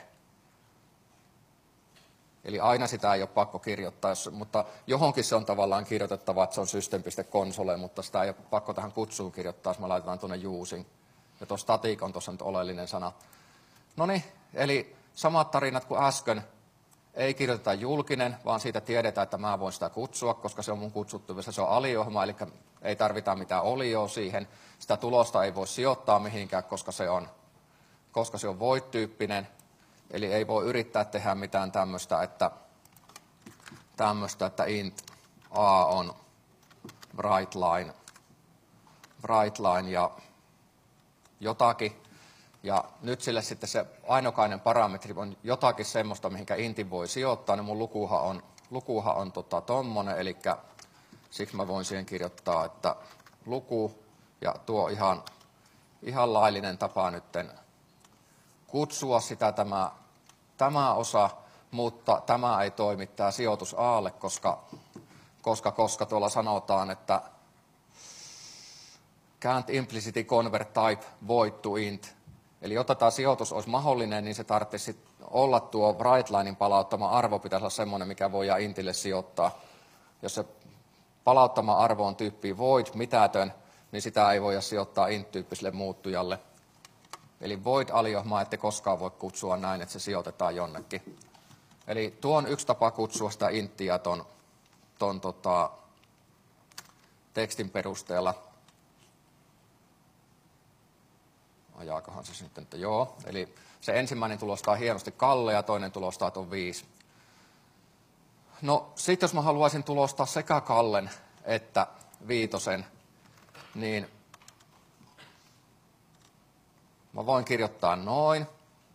Eli aina sitä ei ole pakko kirjoittaa, mutta johonkin se on tavallaan kirjoitettava, että se on system.console, mutta sitä ei ole pakko tähän kutsuun kirjoittaa, jos me laitetaan tuonne using. Ja tuo static on tuossa nyt oleellinen sana. No niin, eli samat tarinat kuin äsken. Ei kirjoiteta julkinen, vaan siitä tiedetään, että mä voin sitä kutsua, koska se on mun kutsuttavissa. Se on aliohjelma, eli ei tarvita mitään olioa siihen. Sitä tulosta ei voi sijoittaa mihinkään, koska se on, koska se on void-tyyppinen. Eli ei voi yrittää tehdä mitään tämmöistä, että, tämmöistä, että int a on write line, write line ja jotakin. Ja nyt sille sitten se ainokainen parametri on jotakin semmoista, mihinkä intin voi sijoittaa. Niin mun lukuhan on, lukuhan on tota tommonen, eli siksi mä voin siihen kirjoittaa, että luku, ja tuo ihan, ihan laillinen tapa nytten kutsua sitä tämä, tämä osa, mutta tämä ei toimi tämä sijoitus A:lle, koska, koska, koska tuolla sanotaan, että can't implicitly convert type void to int. Eli jotta tämä sijoitus olisi mahdollinen, niin se tarvitsisi olla tuo write-linein palauttama arvo, pitäisi olla semmoinen, mikä voidaan intille sijoittaa. Jos se palauttama arvo on tyyppi void, mitätön, niin sitä ei voida sijoittaa int-tyyppiselle muuttujalle. Eli void-aliohjelmaa ette koskaan voi kutsua näin, että se sijoitetaan jonnekin. Eli tuo on yksi tapa kutsua sitä inttiä ton, ton tota, tekstin perusteella. Ajaakohan se sitten, että joo. Eli se ensimmäinen tulostaa hienosti Kalle ja toinen tulostaa tuon viisi. No sitten jos mä haluaisin tulostaa sekä Kallen että viitosen, niin mä voin kirjoittaa noin,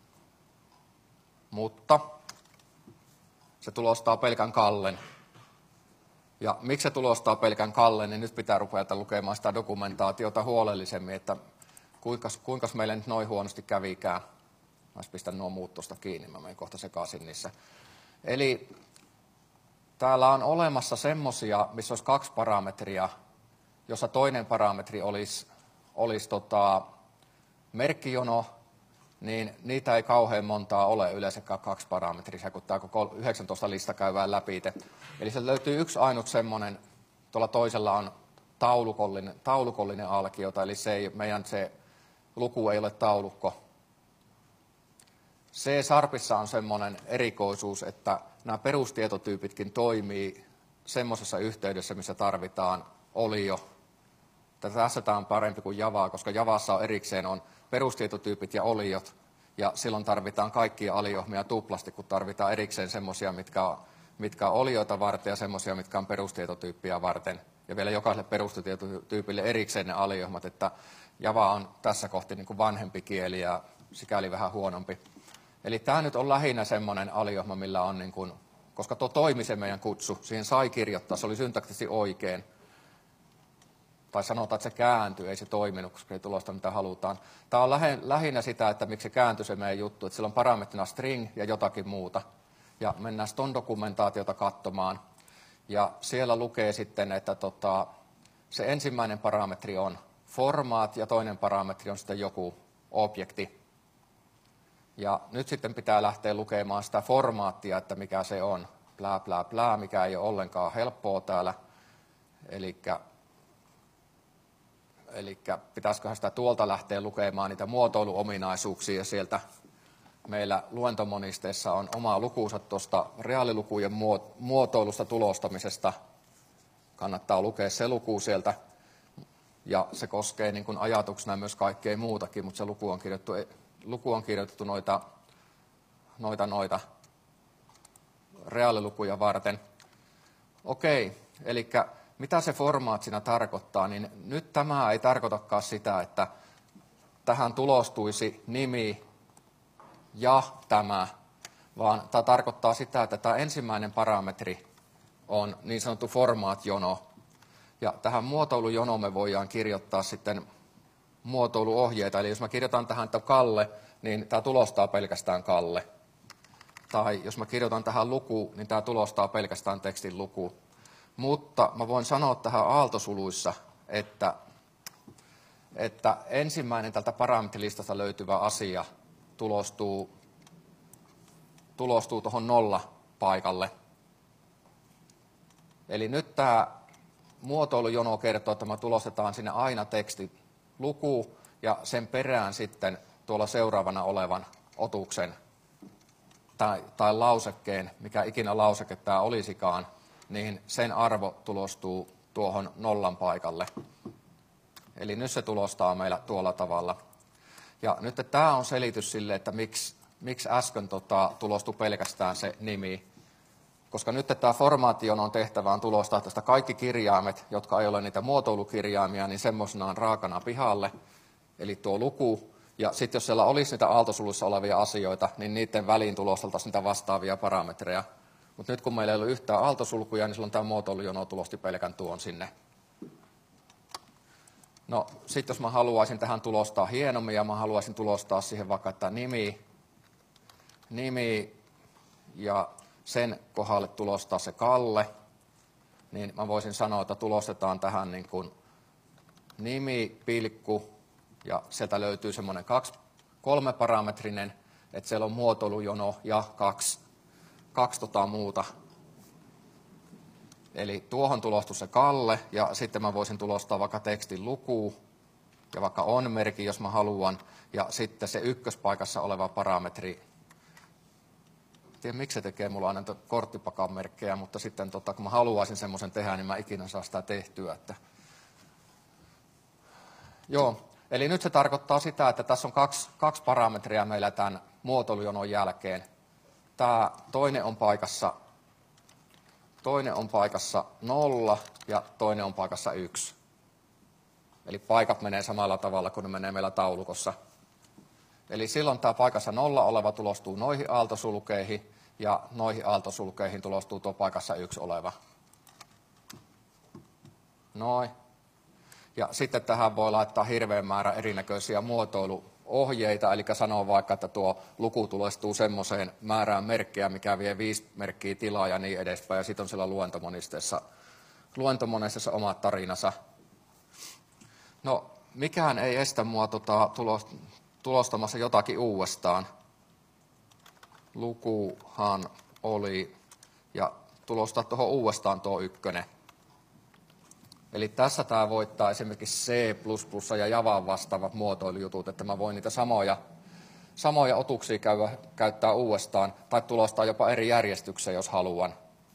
mutta se tulostaa pelkän Kallen. Ja miksi se tulostaa pelkän Kallen, niin nyt pitää rupea lukemaan sitä dokumentaatiota huolellisemmin, että kuinka, kuinka meille nyt noin huonosti kävikään. Mä pistän nuo muut tuosta kiinni, mä menen kohta sekaisin niissä. Eli täällä on olemassa semmosia, missä olisi kaksi parametria, jossa toinen parametri olisi, olisi tota, merkkijono, niin niitä ei kauhean montaa ole yleensäkään kaksi parametrisia, kun tämä koko yhdeksäntoista lista käydään läpi. Eli se löytyy yksi ainut semmoinen, tuolla toisella on taulukollinen, taulukollinen alkiota, eli se ei, meidän se luku ei ole taulukko. C-sharpissa on semmoinen erikoisuus, että nämä perustietotyypitkin toimii semmoisessa yhteydessä, missä tarvitaan olio. Tässä tämä on parempi kuin Javaa, koska Javassa on erikseen on perustietotyypit ja oliot, ja silloin tarvitaan kaikkia aliohmia tuplasti, kun tarvitaan erikseen semmoisia, mitkä on, mitkä on olioita varten ja semmoisia, mitkä on perustietotyyppiä varten. Ja vielä jokaiselle perustietotyypille erikseen ne aliohmat, että Java on tässä kohti niin kuin vanhempi kieli ja sikäli vähän huonompi. Eli tämä nyt on lähinnä semmoinen aliohma, millä on, niin kuin, koska tuo toimi se meidän kutsu, siihen sai kirjoittaa, se oli syntaktisesti oikein. Tai sanotaan, että se kääntyi, ei se toiminut, koska ei tulosta mitä halutaan. Tämä on lähinnä sitä, että miksi se kääntyi se meidän juttu, että sillä on parametrina string ja jotakin muuta. Ja mennään ton dokumentaatiota katsomaan. Ja siellä lukee sitten, että tota, se ensimmäinen parametri on formaat ja toinen parametri on sitten joku objekti. Ja nyt sitten pitää lähteä lukemaan sitä formaattia, että mikä se on. Plää, plää, plää, mikä ei ole ollenkaan helppoa täällä. Elikkä Eli pitäisiköhän sitä tuolta lähteä lukemaan niitä muotoiluominaisuuksia. Sieltä meillä luentomonisteessa on oma lukuunsa tuosta reaalilukujen muotoilusta tulostamisesta. Kannattaa lukea se luku sieltä. Ja se koskee niin kuin ajatuksena myös kaikkea muutakin, mutta se luku on kirjoitettu, luku on kirjoitettu noita, noita, noita reaalilukuja varten. Okei, eli mitä se formaat siinä tarkoittaa, niin nyt tämä ei tarkoitakaan sitä, että tähän tulostuisi nimi ja tämä, vaan tämä tarkoittaa sitä, että tämä ensimmäinen parametri on niin sanottu formaat-jono. Ja tähän muotoilujonoon me voidaan kirjoittaa sitten muotoiluohjeita. Eli jos mä kirjoitan tähän, että Kalle, niin tämä tulostaa pelkästään Kalle. Tai jos mä kirjoitan tähän luku, niin tämä tulostaa pelkästään tekstin luku. Mutta mä voin sanoa tähän aaltosuluissa, että, että ensimmäinen tältä parametrilistasta löytyvä asia tulostuu tulostuu tuohon nolla paikalle. Eli nyt tämä muotoilujono kertoo, että me tulostetaan sinne aina tekstiluku ja sen perään sitten tuolla seuraavana olevan otuksen tai, tai lausekkeen, mikä ikinä lauseke tämä olisikaan, niin sen arvo tulostuu tuohon nollan paikalle. Eli nyt se tulostaa meillä tuolla tavalla. Ja nyt tämä on selitys sille, että miksi, miksi äsken tota, tulostui pelkästään se nimi. Koska nyt tämä formaation on tehtävään tulostaa tästä kaikki kirjaimet, jotka ei ole niitä muotoilukirjaimia, niin semmoisenaan raakana pihalle. Eli tuo luku. Ja sitten jos siellä olisi niitä aaltosuluissa olevia asioita, niin niiden väliin tulosteltaisiin niitä vastaavia parametreja. Mutta nyt kun meillä ei ole yhtään aaltosulkuja, niin silloin tämä muotoilujono tulosti pelkän tuon sinne. No sitten jos mä haluaisin tähän tulostaa hienommin ja mä haluaisin tulostaa siihen vaikka että nimi, nimi ja sen kohdalle tulostaa se Kalle, niin mä voisin sanoa, että tulostetaan tähän niin kuin nimi, pilkku ja sieltä löytyy semmoinen kaksi, kolme parametrinen, että siellä on muotoilujono ja kaksi, kaksi tota muuta. Eli tuohon tulostuu se Kalle ja sitten mä voisin tulostaa vaikka tekstin luku ja vaikka on-merkin, jos mä haluan. Ja sitten se ykköspaikassa oleva parametri. En tiedä, miksi se tekee mulla aina korttipakan merkkejä, mutta sitten tota, kun mä haluaisin semmoisen tehdä, niin mä ikinä saa sitä tehtyä. Että... Joo, eli nyt se tarkoittaa sitä, että tässä on kaksi, kaksi parametria meillä tämän muotoilujonon jälkeen. Tämä toinen on paikassa Toinen on paikassa nolla ja toinen on paikassa yksi. Eli paikat menee samalla tavalla kuin ne menee meillä taulukossa. Eli silloin tämä paikassa nolla oleva tulostuu noihin aaltosulkeihin ja noihin aaltosulkeihin tulostuu tuo paikassa yksi oleva. Noin. Ja sitten tähän voi laittaa hirveän määrä erinäköisiä muotoiluominaisuuksia ohjeita, eli sanoo vaikka, että tuo luku tulestuu semmoiseen määrään merkkejä, mikä vie viisi merkkiä tilaa ja niin edespäin, ja sitten on siellä luentomonisteessa, luentomonisteessa omat tarinansa. No, mikään ei estä mua tota, tulostamassa jotakin uudestaan. Lukuhan oli, ja tulostaa tuohon uudestaan tuo ykkönen. Eli tässä tämä voittaa esimerkiksi C plus plus ja Javaan vastaavat muotoilujutut, että mä voin niitä samoja, samoja otuksia käydä, käyttää uudestaan tai tulostaa jopa eri järjestykseen, jos haluan.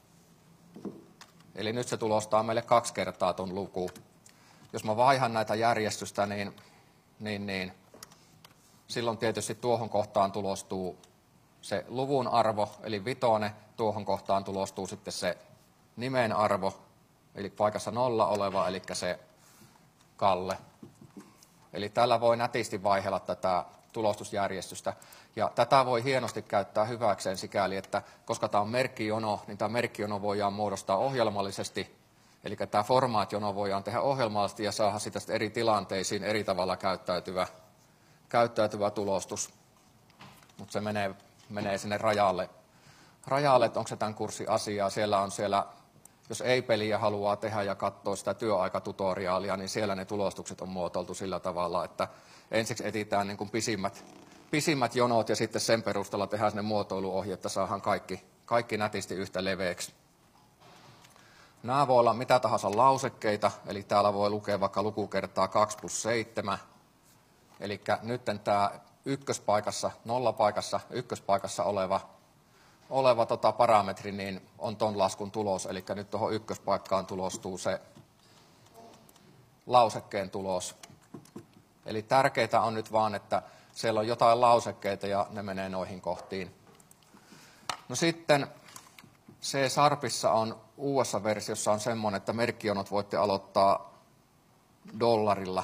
Eli nyt se tulostaa meille kaksi kertaa tuon luku. Jos mä vaihan näitä järjestystä, niin, niin, niin silloin tietysti tuohon kohtaan tulostuu se luvun arvo, eli vitone, tuohon kohtaan tulostuu sitten se nimen arvo, eli paikassa nolla oleva, eli se Kalle. Eli tällä voi nätisti vaihella tätä tulostusjärjestystä. Ja tätä voi hienosti käyttää hyväkseen sikäli, että koska tämä on merkkijono, niin tämä merkkijono voidaan muodostaa ohjelmallisesti. Eli tämä formaatjono voidaan tehdä ohjelmallisesti ja saada sitä eri tilanteisiin eri tavalla käyttäytyvä, käyttäytyvä tulostus. Mutta se menee, menee sinne rajalle, rajalle, että onko se tämän kurssin asiaa. Siellä on siellä, jos ei peliä haluaa tehdä ja katsoa sitä työaikatutoriaalia, niin siellä ne tulostukset on muotoiltu sillä tavalla, että ensiksi etsitään niin kuin pisimmät, pisimmät jonot ja sitten sen perusteella tehdään sinne muotoiluohje, että saadaan kaikki, kaikki nätisti yhtä leveäksi. Nämä voi olla mitä tahansa lausekkeita, eli täällä voi lukea vaikka luku kertaa kaksi plus seitsemän. Eli nyt tämä ykköspaikassa, nollapaikassa, ykköspaikassa oleva, oleva tota parametri niin on ton laskun tulos. Eli nyt tuohon ykköspaikkaan tulostuu se lausekkeen tulos. Eli tärkeää on nyt vaan, että siellä on jotain lausekkeita ja ne menee noihin kohtiin. No sitten C-Sharpissa on uudessa versiossa on semmoinen, että merkkijonot voitte aloittaa dollarilla.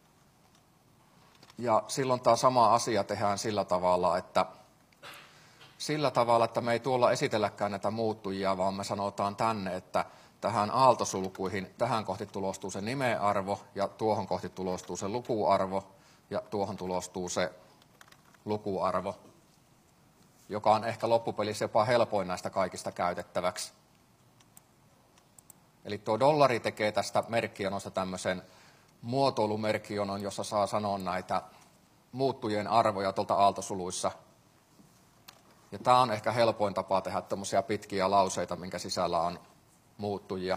Ja silloin tämä sama asia tehdään sillä tavalla, että sillä tavalla, että me ei tuolla esitelläkään näitä muuttujia, vaan me sanotaan tänne, että tähän aaltosulkuihin, tähän kohti tulostuu se nimearvo ja tuohon kohti tulostuu se lukuarvo ja tuohon tulostuu se lukuarvo, joka on ehkä loppupelissä jopa helpoin näistä kaikista käytettäväksi. Eli tuo dollari tekee tästä merkkijonosta tämmöisen muotoilumerkkijonon, jossa saa sanoa näitä muuttujien arvoja tuolta aaltosuluissa. Ja tämä on ehkä helpoin tapa tehdä tämmöisiä pitkiä lauseita, minkä sisällä on muuttujia.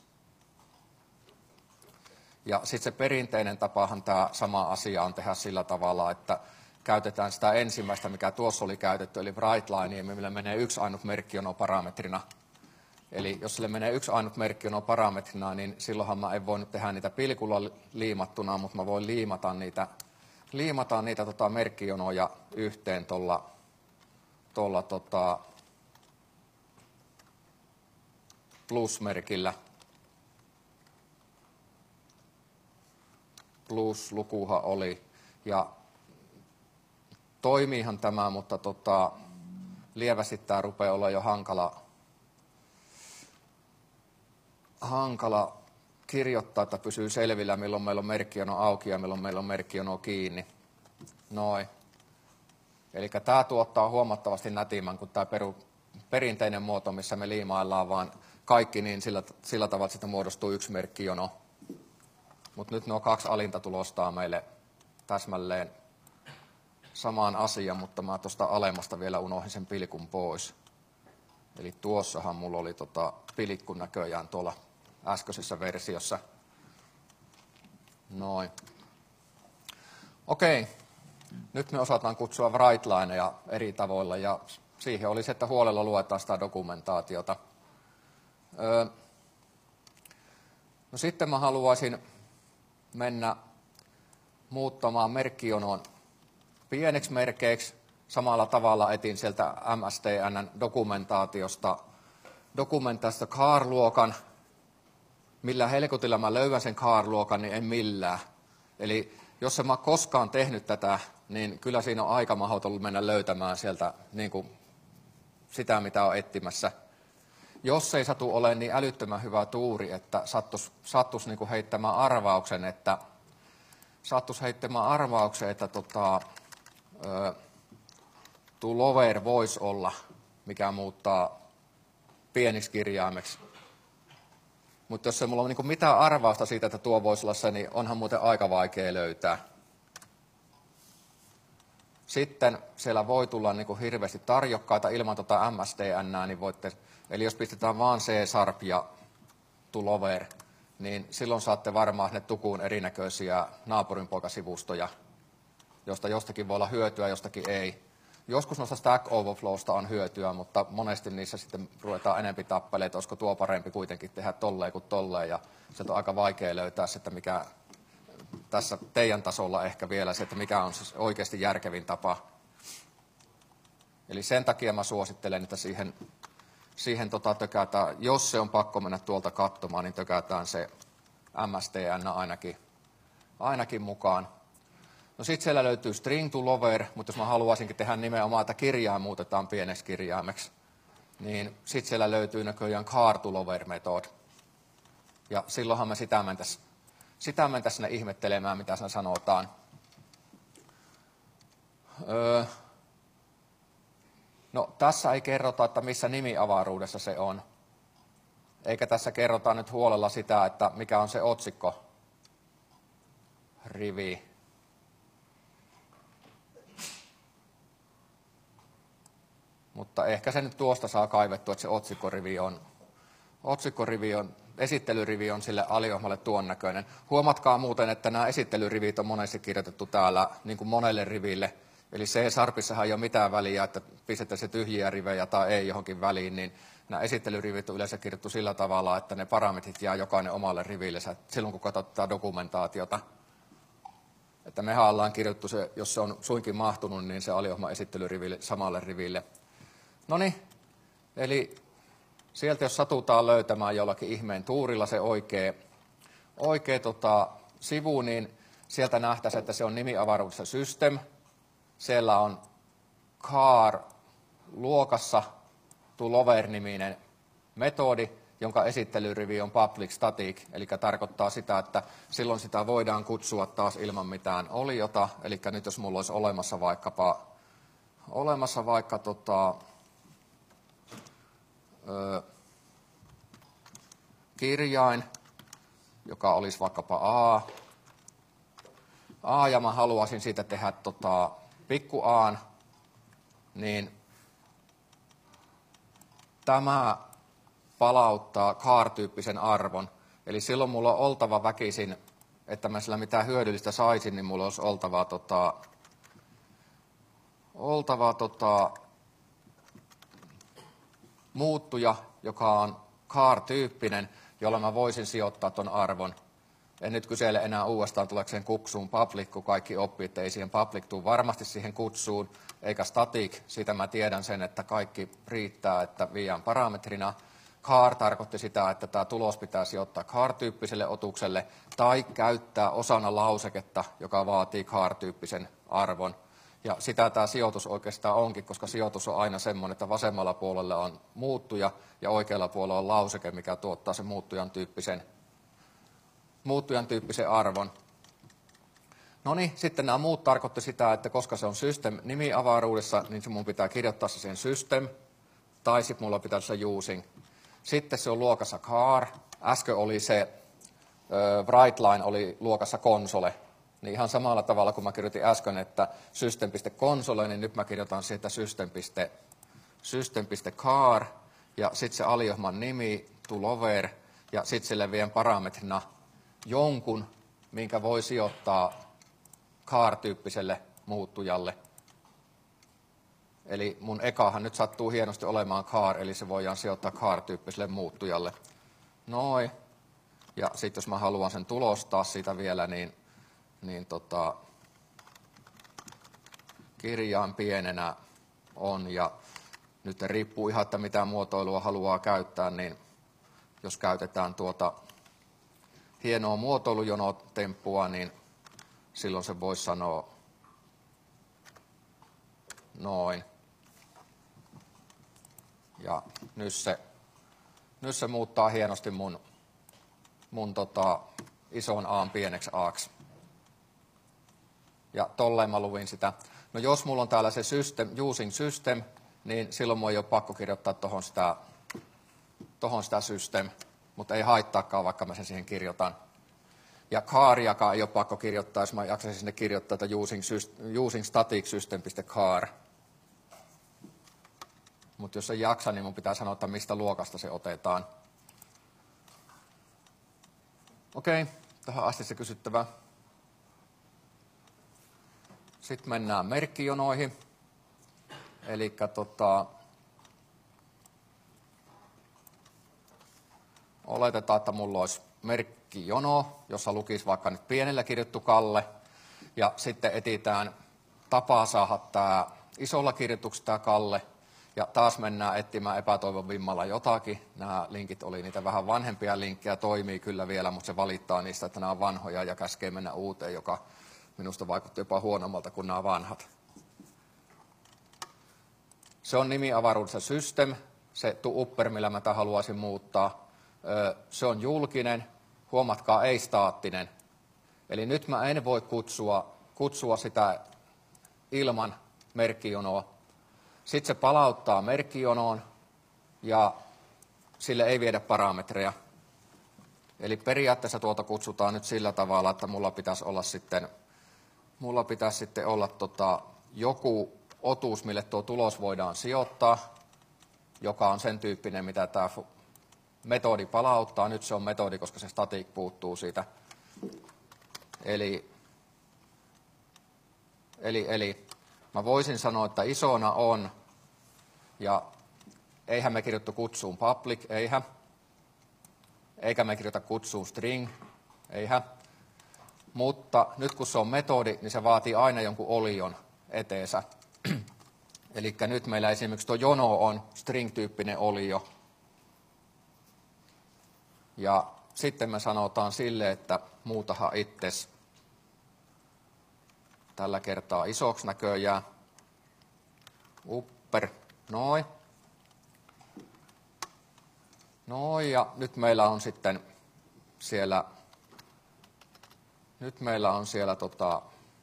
Ja sitten se perinteinen tapahan tämä sama asia on tehdä sillä tavalla, että käytetään sitä ensimmäistä, mikä tuossa oli käytetty, eli WriteLinea, millä menee yksi ainut merkkijono parametrina. Eli jos sille menee yksi ainut merkkijono parametrina, niin silloinhan mä en voinut tehdä niitä pilkulla liimattuna, mutta mä voin liimata niitä, liimata niitä tota merkkijonoja yhteen tuolla tuolla tota plusmerkillä. Plus-lukuhan oli. Ja toimiihan tämä, mutta tota, lievästi tämä rupeaa olla jo hankala, hankala kirjoittaa, että pysyy selvillä, milloin meillä on merkkijono auki ja milloin meillä on merkkijono kiinni. Noin. Eli tämä tuottaa huomattavasti nätimmän kuin tämä peru, perinteinen muoto, missä me liimaillaan vaan kaikki, niin sillä, sillä tavalla, että siitä muodostuu yksi merkkijono. Mutta nyt nuo kaksi alinta tulostaa meille täsmälleen samaan asiaan, mutta mä tuosta alemmasta vielä unohdin sen pilkun pois. Eli tuossahan mulla oli tota pilkku näköjään tuolla äskeisessä versiossa. Noin. Okei. Nyt me osataan kutsua WriteLineja eri tavoilla ja siihen oli se, että huolella luetaan sitä dokumentaatiota. Öö, no sitten mä haluaisin mennä muuttamaan merkkijonon pieneksi merkeiksi. Samalla tavalla etin sieltä M S T N-dokumentaatiosta dokumentaatiosta car-luokan. Millä helkutilla mä löydän sen car-luokan, niin en millään. Eli jos en mä koskaan tehnyt tätä, niin kyllä siinä on aika mahdoton mennä löytämään sieltä niin kuin sitä, mitä on etsimässä. Jos ei satu ole niin älyttömän hyvä tuuri, että sattuisi sattuisi niin kuin heittämään arvauksen, että sattuisi heittämään arvauksen, että tota, ö, tuo lower voisi olla, mikä muuttaa pieniksi kirjaimeksi. Mutta jos ei mulla ole niin mitään arvausta siitä, että tuo voisi olla se, niin onhan muuten aika vaikea löytää. Sitten siellä voi tulla niin kuin hirveästi tarjokkaita ilman tuota M S D N, niin voitte, eli jos pistetään vaan C-sharp ja to lower, niin silloin saatte varmaan ne tukuun erinäköisiä naapurinpoikasivustoja, josta jostakin voi olla hyötyä, jostakin ei. Joskus noista Stack Overflowsta on hyötyä, mutta monesti niissä sitten ruvetaan enempi tappelemaan, että olisiko tuo parempi kuitenkin tehdä tolleen kuin tolleen, ja sieltä on aika vaikea löytää se, että mikä tässä teidän tasolla ehkä vielä se, että mikä on siis oikeasti järkevin tapa. Eli sen takia mä suosittelen, että siihen, siihen tota tökätään, jos se on pakko mennä tuolta katsomaan, niin tökätään se M S D N ainakin, ainakin mukaan. No sitten siellä löytyy string to lower, mutta jos mä haluaisinkin tehdä nimenomaan, että kirjain muutetaan pieneksi kirjaimeksi, niin sitten siellä löytyy näköjään char to lower method. Ja silloinhan me sitä mentäisiin sitä mentäisi sinne ihmettelemään, mitä siinä sanotaan. Öö, no tässä ei kerrota, että missä nimiavaruudessa se on. Eikä tässä kerrota nyt huolella sitä, että mikä on se otsikko. Rivi. Mutta ehkä se nyt tuosta saa kaivettua, että se otsikkorivi on, otsikkorivi on, esittelyrivi on sille aliohmalle tuon näköinen. Huomatkaa muuten, että nämä esittelyrivit on monesti kirjoitettu täällä niin kuin monelle riville. Eli C-sharpissahan ei ole mitään väliä, että pistetään se tyhjiä rivejä tai ei johonkin väliin, niin nämä esittelyrivit on yleensä kirjoittu sillä tavalla, että ne parametrit jää jokainen omalle riville silloin, kun katsotaan dokumentaatiota. Että mehän ollaan kirjoittu se, jos se on suinkin mahtunut, niin se aliohma esittelyriville samalle riville. Noniin, eli sieltä jos satutaan löytämään jollakin ihmeen tuurilla se oikea, oikea tota, sivu, niin sieltä nähtäisiin, että se on nimiavaruudessa system. Siellä on char luokassa to lower-niminen metodi, jonka esittelyrivi on public static, eli tarkoittaa sitä, että silloin sitä voidaan kutsua taas ilman mitään oliota. Eli nyt jos mulla olisi olemassa vaikkapa olemassa vaikka tota, ö, kirjain, joka olisi vaikkapa A, A ja mä haluaisin siitä tehdä tota, pikku A:n, niin tämä palauttaa char-tyyppisen arvon. Eli silloin mulla on oltava väkisin, että mä sillä mitään hyödyllistä saisin, niin mulla olisi oltava, tota, oltava tota, muuttuja, joka on char-tyyppinen, jolla mä voisin sijoittaa ton arvon. En nyt kysele enää uudestaan tuleekseen kutsuun public, kun kaikki oppii, että ei siihen public tule varmasti siihen kutsuun, eikä static. Siitä mä tiedän sen, että kaikki riittää, että viiään parametrina. Char tarkoitti sitä, että tämä tulos pitää sijoittaa char-tyyppiselle otukselle tai käyttää osana lauseketta, joka vaatii char-tyyppisen arvon. Ja sitä tämä sijoitus oikeastaan onkin, koska sijoitus on aina semmoinen, että vasemmalla puolella on muuttuja ja oikealla puolella on lauseke, mikä tuottaa sen muuttujan tyyppisen, muuttujan tyyppisen arvon. No niin, sitten nämä muut tarkoitti sitä, että koska se on system-nimiavaruudessa, niin se mun pitää kirjoittaa se sen system, tai sitten mulla pitää se using. Sitten se on luokassa char. Äsken oli se uh, WriteLine oli luokassa console. Niin ihan samalla tavalla kuin mä kirjoitin äsken, että system.console, niin nyt mä kirjoitan siitä system.char system ja sitten se aliohman nimi to lower ja sitten sille vien parametrina jonkun, minkä voi sijoittaa char-tyyppiselle muuttujalle. Eli mun ekahan nyt sattuu hienosti olemaan char, eli se voidaan sijoittaa char-tyyppiselle muuttujalle. Noin. Ja sitten jos mä haluan sen tulostaa siitä vielä, niin, niin tota, kirjain pienenä on. Ja nyt riippuu ihan, että mitä muotoilua haluaa käyttää, niin jos käytetään tuota hienoa muotoilujonotemppua, niin silloin se voisi sanoa noin. Ja nyt se, nyt se muuttaa hienosti mun, mun tota, ison A:n pieneksi A:ksi. ja tolleen mä luvin sitä. No jos mulla on täällä se system, using system, niin silloin mun ei ole pakko kirjoittaa tohon sitä, tohon sitä system, mutta ei haittaakaan, vaikka mä sen siihen kirjoitan. Ja chariakaan ei ole pakko kirjoittaa, jos mä jaksaisin sinne kirjoittaa, että using, using static system.char. Mutta jos ei jaksa, niin mun pitää sanoa, että mistä luokasta se otetaan. Okei, tähän asti se kysyttävä. Sitten mennään merkkijonoihin. Eli tota, oletetaan, että mulla olisi merkkijono, jossa lukisi vaikka nyt pienellä kirjoittu Kalle. Ja sitten etsitään tapaa saada tämä isolla kirjoituksella tämä Kalle. Ja taas mennään etsimään epätoivon vimmalla jotakin. Nämä linkit oli niitä vähän vanhempia linkkejä, toimii kyllä vielä, mutta se valittaa niistä, että nämä on vanhoja ja käskee mennä uuteen, joka minusta vaikutti jopa huonommalta kuin nämä vanhat. Se on nimiavaruudessa system, se to-upper, millä mä tämän haluaisin muuttaa. Se on julkinen, huomatkaa ei staattinen. Eli nyt mä en voi kutsua, kutsua sitä ilman merkkijonoa. Sitten se palauttaa merkkijonoon ja sille ei viedä parametreja. Eli periaatteessa tuota kutsutaan nyt sillä tavalla, että mulla pitäisi olla sitten, mulla pitäisi sitten olla tota joku otuus, mille tuo tulos voidaan sijoittaa, joka on sen tyyppinen, mitä tämä metodi palauttaa. Nyt se on metodi, koska se static puuttuu siitä. Eli, eli, eli mä voisin sanoa, että isona on, ja eihän me kirjoittu kutsuun public, eihän. Eikä me kirjoita kutsuun string, eihän. Mutta nyt kun se on metodi, niin se vaatii aina jonkun olion eteensä. Eli nyt meillä esimerkiksi tuo jono on string-tyyppinen olio. Ja sitten me sanotaan sille, että muutahan itses tällä kertaa isoksi näköjään. Upper, noin. Noin, ja nyt meillä on sitten siellä, nyt meillä on siellä tota,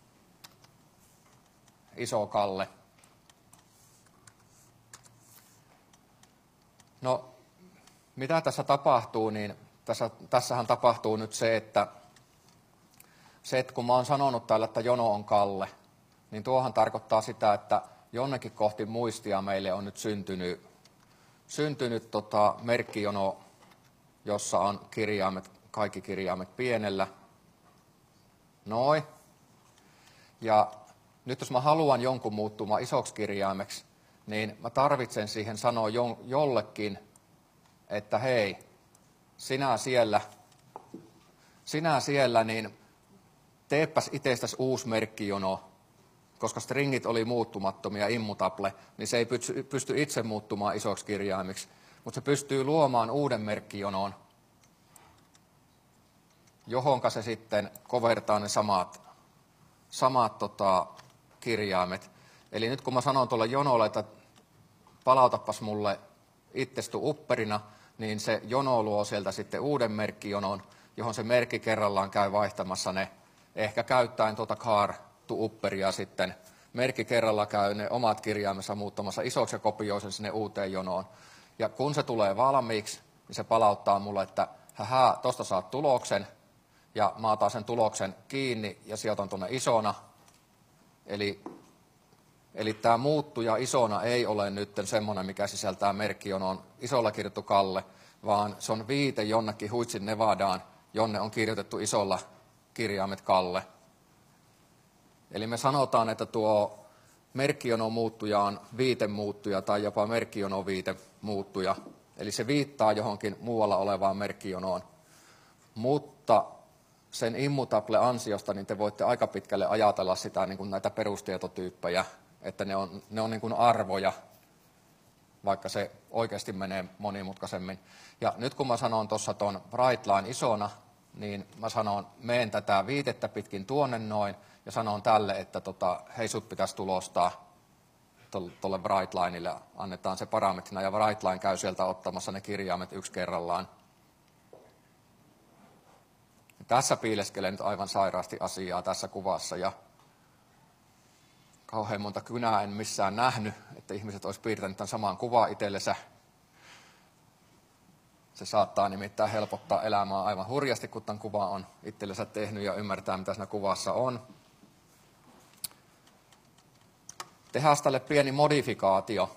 iso Kalle. No, mitä tässä tapahtuu, niin tässä, tässähän tapahtuu nyt se, että se, että kun mä oon sanonut täällä, että jono on Kalle, niin tuohan tarkoittaa sitä, että jonnekin kohti muistia meille on nyt syntynyt, syntynyt tota merkkijono, jossa on kirjaimet, kaikki kirjaimet pienellä. Noin. Ja nyt jos mä haluan jonkun muuttumaan isoksi kirjaimeksi, niin mä tarvitsen siihen sanoa jollekin, että hei, sinä siellä, sinä siellä, niin teepäs itsestäsi uusi merkkijono, koska stringit oli muuttumattomia, immutable, niin se ei pysty itse muuttumaan isoksi kirjaimiksi, mutta se pystyy luomaan uuden merkkijonon, johonka se sitten kovertaa ne samat, samat tota, kirjaimet. Eli nyt kun mä sanon tuolle jonolle, että palautapas mulle itsestu upperina, niin se jono luo sieltä sitten uuden merkkijonon, johon se merkki kerrallaan käy vaihtamassa ne, ehkä käyttäen tuota char to upperia sitten. Merkki kerralla käy ne omat kirjaimensa muuttamassa isoksi ja kopioi sen sinne uuteen jonoon. Ja kun se tulee valmiiksi, niin se palauttaa mulle, että hähä, tosta saat tuloksen, ja mä otan sen tuloksen kiinni ja sijoitan tuonne isona. Eli, eli tämä muuttuja isona ei ole nyt semmoinen, mikä sisältää merkkijonoon isolla kirjoittu Kalle, vaan se on viite jonnekin Huitsin Nevadaan, jonne on kirjoitettu isolla kirjaimet Kalle. Eli me sanotaan, että tuo merkkijono muuttuja on viitemuuttuja tai jopa merkkijono viitemuuttuja. Eli se viittaa johonkin muualla olevaan merkkijonoon. Mutta sen immutable ansiosta niin te voitte aika pitkälle ajatella sitä niin kuin näitä perustietotyyppejä, että ne on, ne on niin kuin arvoja, vaikka se oikeasti menee monimutkaisemmin. Ja nyt kun mä sanon tuossa tuon WriteLine isona, niin mä sanon, meen tätä viitettä pitkin tuonne noin, ja sanon tälle, että tota, hei, sut pitäisi tulostaa tuolle WriteLinelle, annetaan se parametrina, ja WriteLine käy sieltä ottamassa ne kirjaimet yksi kerrallaan. Tässä piileskelee nyt aivan sairaasti asiaa tässä kuvassa, ja kauhean monta kynää en missään nähnyt, että ihmiset olisi piirtänyt tämän saman kuvan itsellensä. Se saattaa nimittäin helpottaa elämää aivan hurjasti, kun tämän kuvan on itsellensä tehnyt ja ymmärtää, mitä siinä kuvassa on. Tehdään tälle pieni modifikaatio.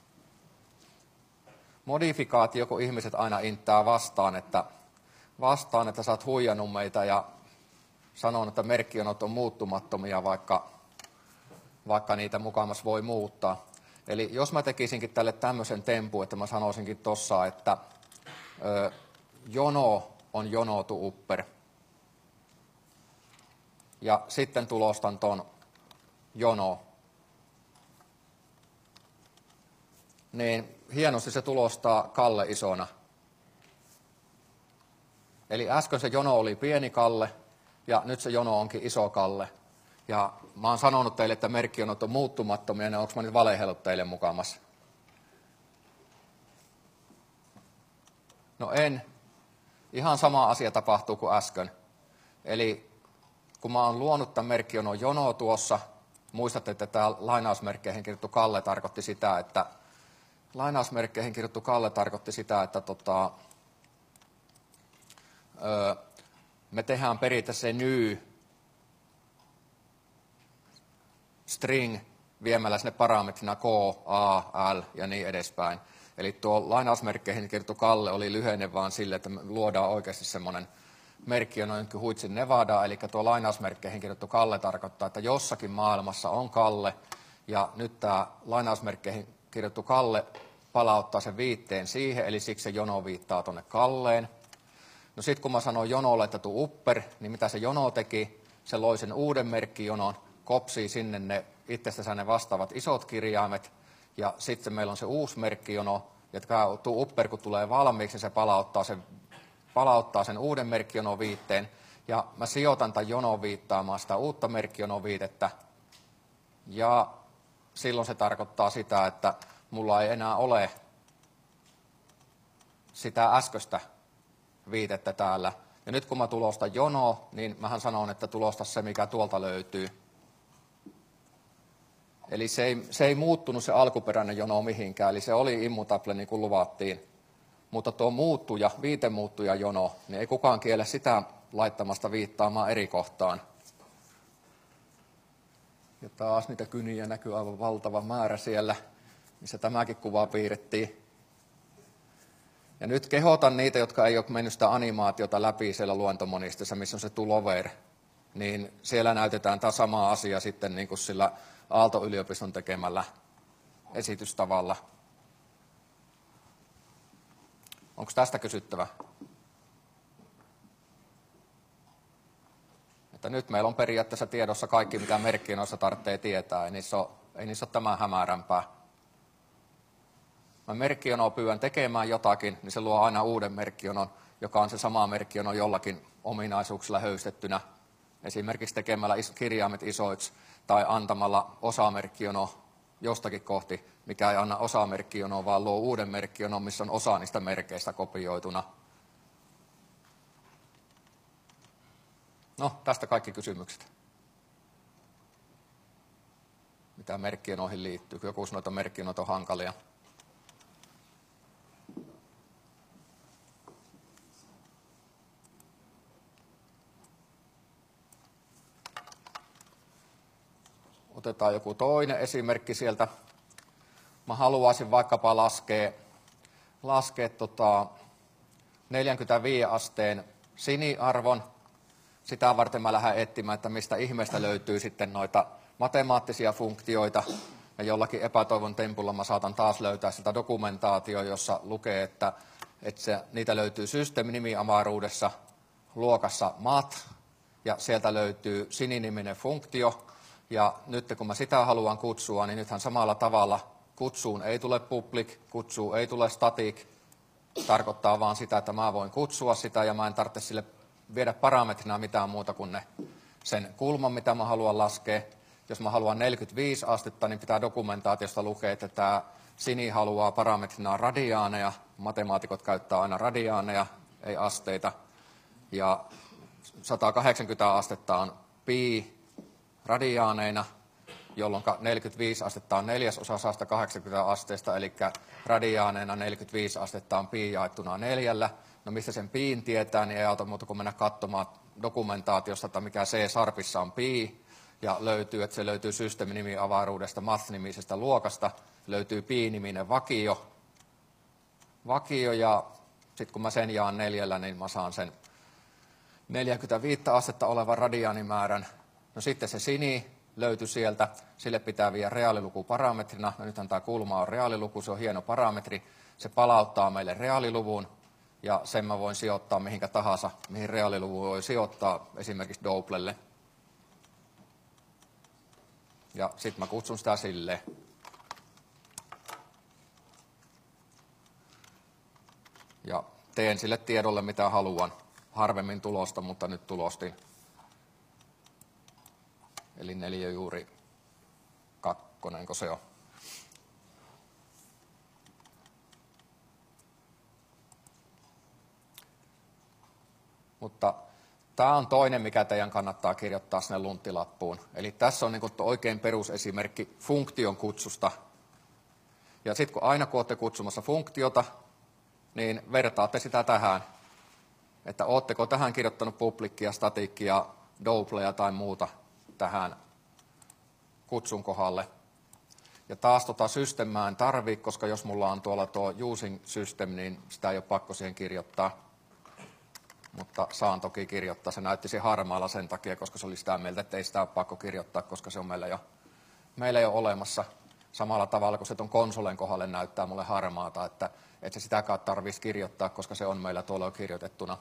Modifikaatio, kun ihmiset aina inttää vastaan, että, vastaan, että sä oot huijannut meitä ja sanonut, että merkkionot on muuttumattomia, vaikka, vaikka niitä mukamas voi muuttaa. Eli jos mä tekisinkin tälle tämmöisen tempun, että mä sanoisinkin tossa, että ö, jono on jonotu upper. Ja sitten tulostan ton jono. Niin hienosti se tulostaa Kalle isona. Eli äsken se jono oli pieni Kalle, ja nyt se jono onkin iso Kalle. Ja mä oon sanonut teille, että merkkionot on muuttumattomia, niin onko mä nyt valehellut teille mukamassa? No en. Ihan sama asia tapahtuu kuin äsken. Eli kun mä oon luonut tämän merkkionon jono tuossa, muistatte, että tämä lainausmerkkeihin kirjoittu Kalle tarkoitti sitä, että Lainausmerkkeihin kirjoittu Kalle tarkoitti sitä, että tota, öö, me tehdään periaatteessa se new string viemällä sinne parametrina K, A, L ja niin edespäin. Eli tuo lainausmerkkeihin kirjoittu Kalle oli lyhenne vaan sille, että me luodaan oikeasti semmoinen merkkiono jonkin huitsin Nevada, eli tuo lainausmerkkeihin kirjoittu Kalle tarkoittaa, että jossakin maailmassa on Kalle, ja nyt tämä lainausmerkkeihin kirjoittu Kalle palauttaa sen viitteen siihen, eli siksi se jono viittaa tuonne Kalleen. No sitten kun mä sanoin jonolle, että tuu upper, niin mitä se jono teki? Se loi sen uuden merkkijonon, kopsii sinne ne itsestänsä ne vastaavat isot kirjaimet, ja sitten meillä on se uusi merkkijono, ja tuu upper kun tulee valmiiksi, niin se palauttaa sen, palauttaa sen uuden merkkijonon viitteen, ja mä sijoitan tämän jonon viittaamaan sitä uutta merkkijonon viitettä, ja silloin se tarkoittaa sitä, että mulla ei enää ole sitä äskeistä viitettä täällä. Ja nyt kun mä tulostan jonoa, niin mähän sanon, että tulosta se, mikä tuolta löytyy. Eli se ei, se ei muuttunut se alkuperäinen jono mihinkään, eli se oli immutable niin kuin luvattiin. Mutta tuo muuttuja, viitemuuttuja jono, niin ei kukaan kiele sitä laittamasta viittaamaan eri kohtaan. Ja taas niitä kyniä näkyy aivan valtava määrä siellä, missä tämäkin kuva piirrettiin. Ja nyt kehotan niitä, jotka ei ole mennyt sitä animaatiota läpi siellä luentomonistissa, missä on se tulover, niin siellä näytetään tämä sama asia sitten niin kuin sillä Aalto-yliopiston tekemällä esitystavalla. Onko tästä kysyttävä? Että nyt meillä on periaatteessa tiedossa kaikki, mitä merkkinoissa tarvitsee tietää. Ei niissä ole, ei niissä ole tämän hämärämpää. Mä merkkionoa pyydän tekemään jotakin, niin se luo aina uuden merkkionon, joka on se sama merkkiono jollakin ominaisuuksilla höystettynä. Esimerkiksi tekemällä kirjaimet isoiksi tai antamalla osamerkkiono jostakin kohti, mikä ei anna osamerkkionoa, vaan luo uuden merkkionon, missä on osa niistä merkeistä kopioituna. No, tästä kaikki kysymykset. Mitä merkkionoihin liittyy? Joku sanoo, että merkkionot on hankalia. Otetaan joku toinen esimerkki sieltä. Mä haluaisin vaikkapa laskea, laskea tota neljäkymmentäviisi asteen siniarvon. Sitä varten mä lähden etsimään, että mistä ihmeestä löytyy sitten noita matemaattisia funktioita. Ja jollakin epätoivon tempulla mä saatan taas löytää sitä dokumentaatio, jossa lukee, että, että se, niitä löytyy systeeminimiavaruudessa luokassa mat. Ja sieltä löytyy sininiminen funktio. Ja nyt kun mä sitä haluan kutsua, niin nythän samalla tavalla kutsuun ei tule public, kutsuun ei tule static. Tarkoittaa vaan sitä, että mä voin kutsua sitä ja mä en tarvitse sille viedä parametrina mitään muuta kuin ne, sen kulman, mitä mä haluan laskea. Jos mä haluan neljäkymmentäviisi astetta, niin pitää dokumentaatiosta lukea, että tämä sini haluaa parametrina radiaaneja. Matemaatikot käyttää aina radiaaneja, ei asteita. Ja sata kahdeksankymmentä astetta on pi radiaaneina. jolloin neljäkymmentäviisi astetta on neljäsosa sata kahdeksankymmentä asteesta, eli radiaaneina neljäkymmentäviisi astetta on pi jaettuna neljällä. No mistä sen piin tietää, niin ei auta muuta kuin mennä katsomaan dokumentaatiosta, että mikä C-sarpissa on pi, ja löytyy, että se löytyy systeeminimi avaruudesta math-nimisestä luokasta, löytyy pi-niminen vakio, vakio ja sitten kun mä sen jaan neljällä, niin mä saan sen neljäkymmentäviisi astetta olevan radiaanimäärän. No sitten se sini löytyi sieltä, sille pitää viedä reaaliluku parametrina. No nythän tämä kulma on reaaliluku, se on hieno parametri. Se palauttaa meille reaaliluvun ja sen mä voin sijoittaa mihinkä tahansa, mihin reaaliluvun voi sijoittaa, esimerkiksi Dopplelle. Ja sitten mä kutsun sitä silleen. Ja teen sille tiedolle mitä haluan. Harvemmin tulosta, mutta nyt tulostin. Eli neljä juuri kakkonenko se on. Mutta tämä on toinen, mikä teidän kannattaa kirjoittaa sinne lunttilappuun. Eli tässä on niin kuin oikein perusesimerkki funktion kutsusta. Ja sitten kun aina kun olette kutsumassa funktiota, niin vertaatte sitä tähän. Että ootteko tähän kirjoittanut publikkia, statikkia, doubleja tai muuta tähän kutsun kohdalle. Ja taas tota systemmää en tarvii, koska jos mulla on tuolla tuo using system, niin sitä ei ole pakko siihen kirjoittaa. Mutta saan toki kirjoittaa. Se näyttisi harmaalla sen takia, koska se oli sitä mieltä, että ei sitä ole pakko kirjoittaa, koska se on meillä jo, meillä jo olemassa. Samalla tavalla kuin se tuon konsolen kohdalle näyttää mulle harmaata, että, että se sitäkään tarvitsisi kirjoittaa, koska se on meillä tuolla jo kirjoitettuna.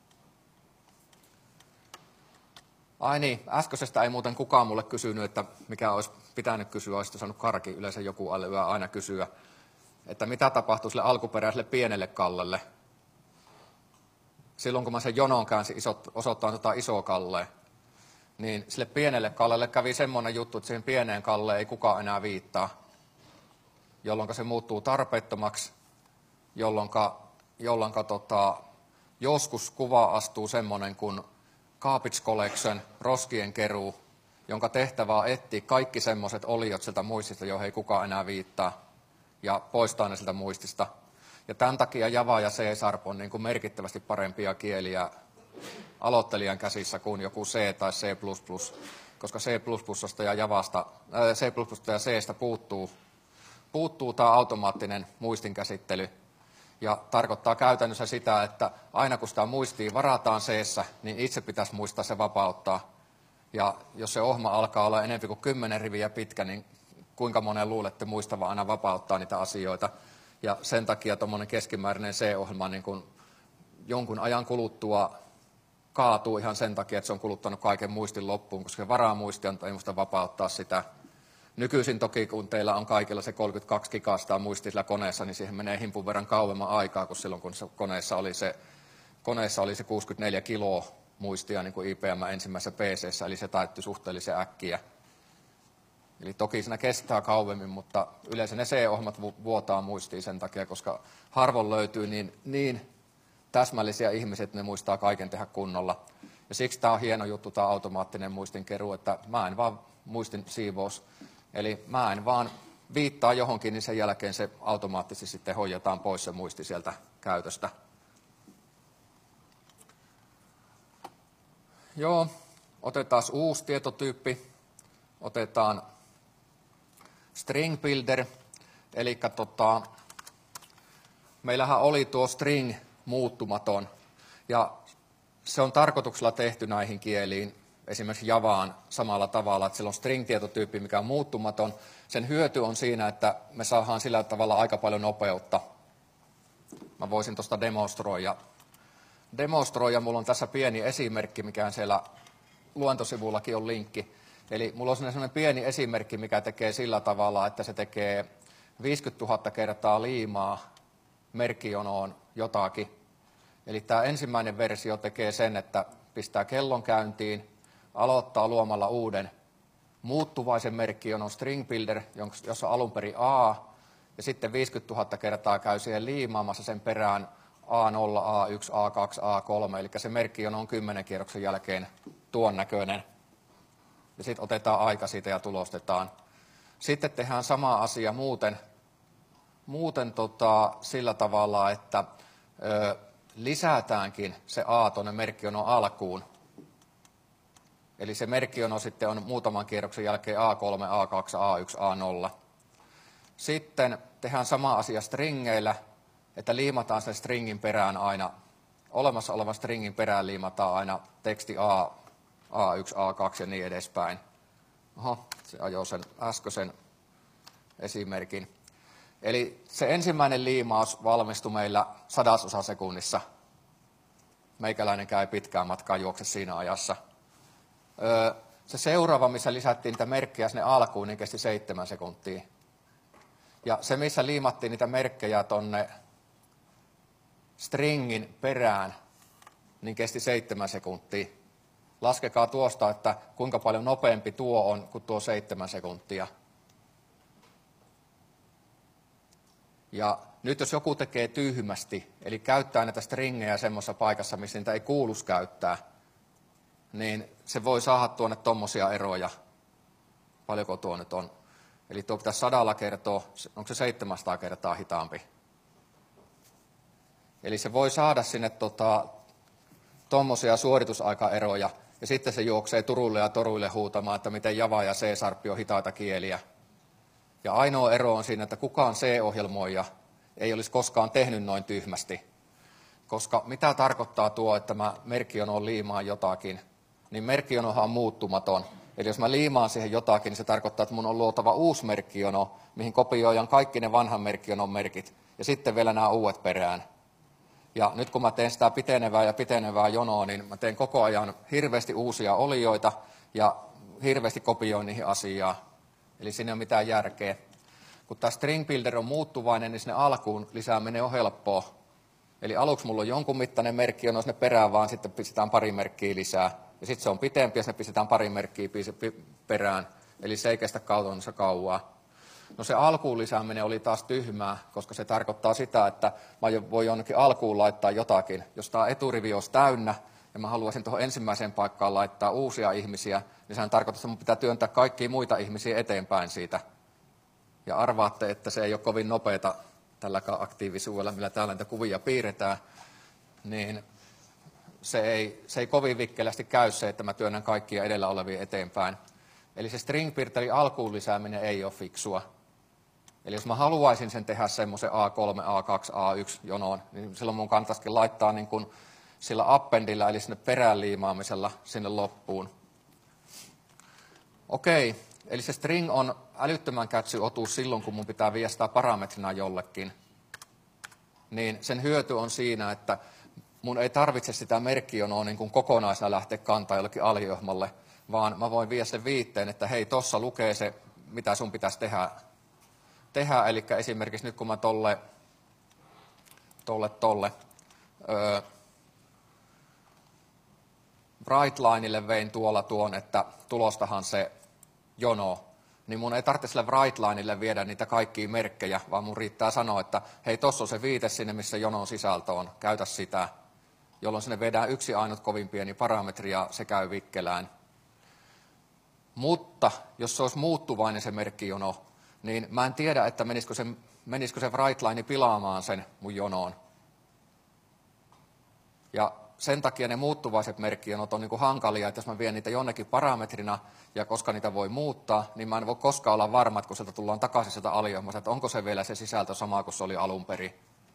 Ai niin, äskeisestä ei muuten kukaan mulle kysynyt, että mikä olisi pitänyt kysyä, olisi saanut Karki, yleensä joku älyä aina kysyä, että mitä tapahtuu sille alkuperäiselle pienelle kallelle. Silloin kun mä sen jonon käänsin isot, osoittaa tota isoa kalleen, niin sille pienelle kallelle kävi semmoinen juttu, että siihen pieneen kalleen ei kukaan enää viittaa, jolloin se muuttuu tarpeettomaksi, jolloin, jolloin tota, joskus kuva astuu semmoinen kuin garbage collection, roskien keruu, jonka tehtävä on etsiä kaikki semmoiset oliot sieltä muistista, joihin ei kukaan enää viittaa, ja poistaa ne sieltä muistista. Ja tämän takia Java ja C-Sharp on niin kuin merkittävästi parempia kieliä aloittelijan käsissä kuin joku C tai C plus plus, koska C plus plus ja Javasta, äh, C plus plus ja C:stä puuttuu, puuttuu tämä automaattinen muistinkäsittely. Ja tarkoittaa käytännössä sitä, että aina kun sitä muistia varataan C:ssä, niin itse pitäisi muistaa se vapauttaa. Ja jos se ohjelma alkaa olla enemmän kuin kymmenen riviä pitkä, niin kuinka monen luulette muistavan aina vapauttaa niitä asioita. Ja sen takia tuommoinen keskimääräinen C-ohjelma niin kun jonkun ajan kuluttua kaatuu ihan sen takia, että se on kuluttanut kaiken muistin loppuun, koska se varamuisti ei muista vapauttaa sitä. Nykyisin toki, kun teillä on kaikilla se kolmekymmentäkaksi gigaa sitä muistia sillä koneessa, niin siihen menee himpun verran kauemman aikaa, kuin silloin, kun se koneessa oli se, koneessa oli se kuusikymmentäneljä kiloa muistia niin kuin I B M ensimmäisessä P C:ssä, eli se täyttyi suhteellisen äkkiä. Eli toki siinä kestää kauemmin, mutta yleensä ne C-ohjelmat vuotaa muistiin sen takia, koska harvoin löytyy niin, niin täsmällisiä ihmisiä, että ne muistaa kaiken tehdä kunnolla. Ja siksi tämä on hieno juttu, tämä automaattinen muistinkeruu, että mä en vaan muistin siivous. Eli mä en vaan viittaa johonkin, niin sen jälkeen se automaattisesti sitten hoidetaan pois se muisti sieltä käytöstä. Joo, otetaan uusi tietotyyppi. Otetaan string builder, eli tota, meillähän oli tuo string muuttumaton, ja se on tarkoituksella tehty näihin kieliin, esimerkiksi Javaan samalla tavalla, että sillä on string-tietotyyppi, mikä on muuttumaton. Sen hyöty on siinä, että me saadaan sillä tavalla aika paljon nopeutta. Mä voisin tuosta demonstroida. Demonstroida, mulla on tässä pieni esimerkki, mikä siellä luentosivullakin on linkki. Eli mulla on sellainen pieni esimerkki, mikä tekee sillä tavalla, että se tekee viisikymmentätuhatta kertaa liimaa merkkijonoon jotakin. Eli tämä ensimmäinen versio tekee sen, että pistää kellon käyntiin, aloittaa luomalla uuden muuttuvaisen merkkijonon string builder, jossa on alun perin A, ja sitten viisikymmentätuhatta kertaa käy siihen liimaamassa sen perään A nolla, A yksi, A kaksi, A kolme, eli se merkkijono on kymmenen kierroksen jälkeen tuon näköinen. ja sitten otetaan aika siitä ja tulostetaan. Sitten tehdään sama asia muuten, muuten tota, sillä tavalla, että ö, lisätäänkin se A tuonne merkkionon alkuun. Eli se merkkiono sitten on muutaman kierroksen jälkeen A kolme, A kaksi, A yksi, A nolla. Sitten tehdään sama asia stringeillä, että liimataan sen stringin perään aina, olemassa olevan stringin perään liimataan aina teksti A, A yksi, A kaksi ja niin edespäin. Oho, se ajoi sen äskeisen esimerkin. Eli se ensimmäinen liimaus valmistui meillä sadasosa sekunnissa. Meikäläinen käy pitkään matkaa juokse siinä ajassa. Öö, se seuraava, missä lisättiin niitä merkkejä sinne alkuun, niin kesti seitsemän sekuntia. Ja se, missä liimattiin niitä merkkejä tonne stringin perään, niin kesti seitsemän sekuntia. Laskekaa tuosta, että kuinka paljon nopeampi tuo on kuin tuo seitsemän sekuntia. Ja nyt jos joku tekee tyhmästi, eli käyttää näitä stringejä semmoisessa paikassa, missä niitä ei kuuluisi käyttää, niin se voi saada tuonne tommosia eroja. Paljonko tuo nyt on? Eli tuo pitäisi sadalla kertoa, onko se seitsemänsataa kertaa hitaampi? Eli se voi saada sinne tota, tommosia suoritusaikaeroja, ja sitten se juoksee turuille ja toruille huutamaan, että miten Java ja C-sharp on hitaita kieliä. Ja ainoa ero on siinä, että kukaan C-ohjelmoija ei olisi koskaan tehnyt noin tyhmästi. Koska mitä tarkoittaa tuo, että mä merkkionoon liimaan jotakin, niin merkkionohan on muuttumaton. Eli jos mä liimaan siihen jotakin, niin se tarkoittaa, että mun on luotava uusi merkkiono, mihin kopioidaan kaikki ne vanhan merkkionon merkit, ja sitten vielä nämä uudet perään. Ja nyt kun mä teen sitä pitenevää ja pitenevää jonoa, niin mä teen koko ajan hirveästi uusia olioita ja hirveästi kopioin niihin asiaa. Eli siinä ei ole mitään järkeä. Kun tämä string builder on muuttuvainen, niin sinne alkuun lisääminen on helppoa. Eli aluksi mulla on jonkun mittainen merkki, on sinne perään, vaan sitten pistetään pari merkkiä lisää. Ja sitten se on pitempi ja sinne pistetään pari merkkiä perään. Eli se ei kestä kautonsa kauaa. No se alkuun lisääminen oli taas tyhmää, koska se tarkoittaa sitä, että mä voin jonnekin alkuun laittaa jotakin. Jos tämä eturivi olisi täynnä ja mä haluaisin tuohon ensimmäiseen paikkaan laittaa uusia ihmisiä, niin sehän tarkoittaa, että mun pitää työntää kaikkia muita ihmisiä eteenpäin siitä. Ja arvaatte, että se ei ole kovin nopeata tälläkään aktiivisuudella, millä täällä niitä kuvia piirretään, niin se ei, se ei kovin vikkelästi käy se, että mä työnnän kaikkia edellä olevia eteenpäin. Eli se string-piirtelin alkuun lisääminen ei ole fiksua. Eli jos mä haluaisin sen tehdä semmoisen A kolme, A kaksi, A yksi jonoon, niin silloin mun kannattaisikin laittaa niin kuin sillä appendilla, eli sinne perään liimaamisella sinne loppuun. Okei, eli se string on älyttömän kätsy otus silloin, kun mun pitää viestää parametrina jollekin. Niin sen hyöty on siinä, että mun ei tarvitse sitä merkkionoa niin kuin kokonaisena lähteä kantaa jollekin aliohmalle, vaan mä voin viedä sen viitteen, että hei, tossa lukee se, mitä sun pitäisi tehdä. tehdä. Eli esimerkiksi nyt kun mä tolle, tolle, tolle öö, WriteLinelle vein tuolla tuon, että tulostahan se jono, niin mun ei tarvitse sille WriteLinelle viedä niitä kaikkia merkkejä, vaan mun riittää sanoa, että hei, tossa on se viite sinne, missä jonon sisältö on, käytä sitä, jolloin sinne vedään yksi ainut kovin pieni parametri ja se käy vikkelään. Mutta jos se olisi muuttuvainen se merkkijono, niin mä en tiedä, että menisikö se, menisikö se WriteLine pilaamaan sen mun jonoon. Ja sen takia ne muuttuvaiset merkkijonot on niin kuin hankalia, että jos mä vien niitä jonnekin parametrina, ja koska niitä voi muuttaa, niin mä en voi koskaan olla varma, että kun sieltä tullaan takaisin sieltä aliohjelmasta, että onko se vielä se sisältö sama kuin se oli alun perin.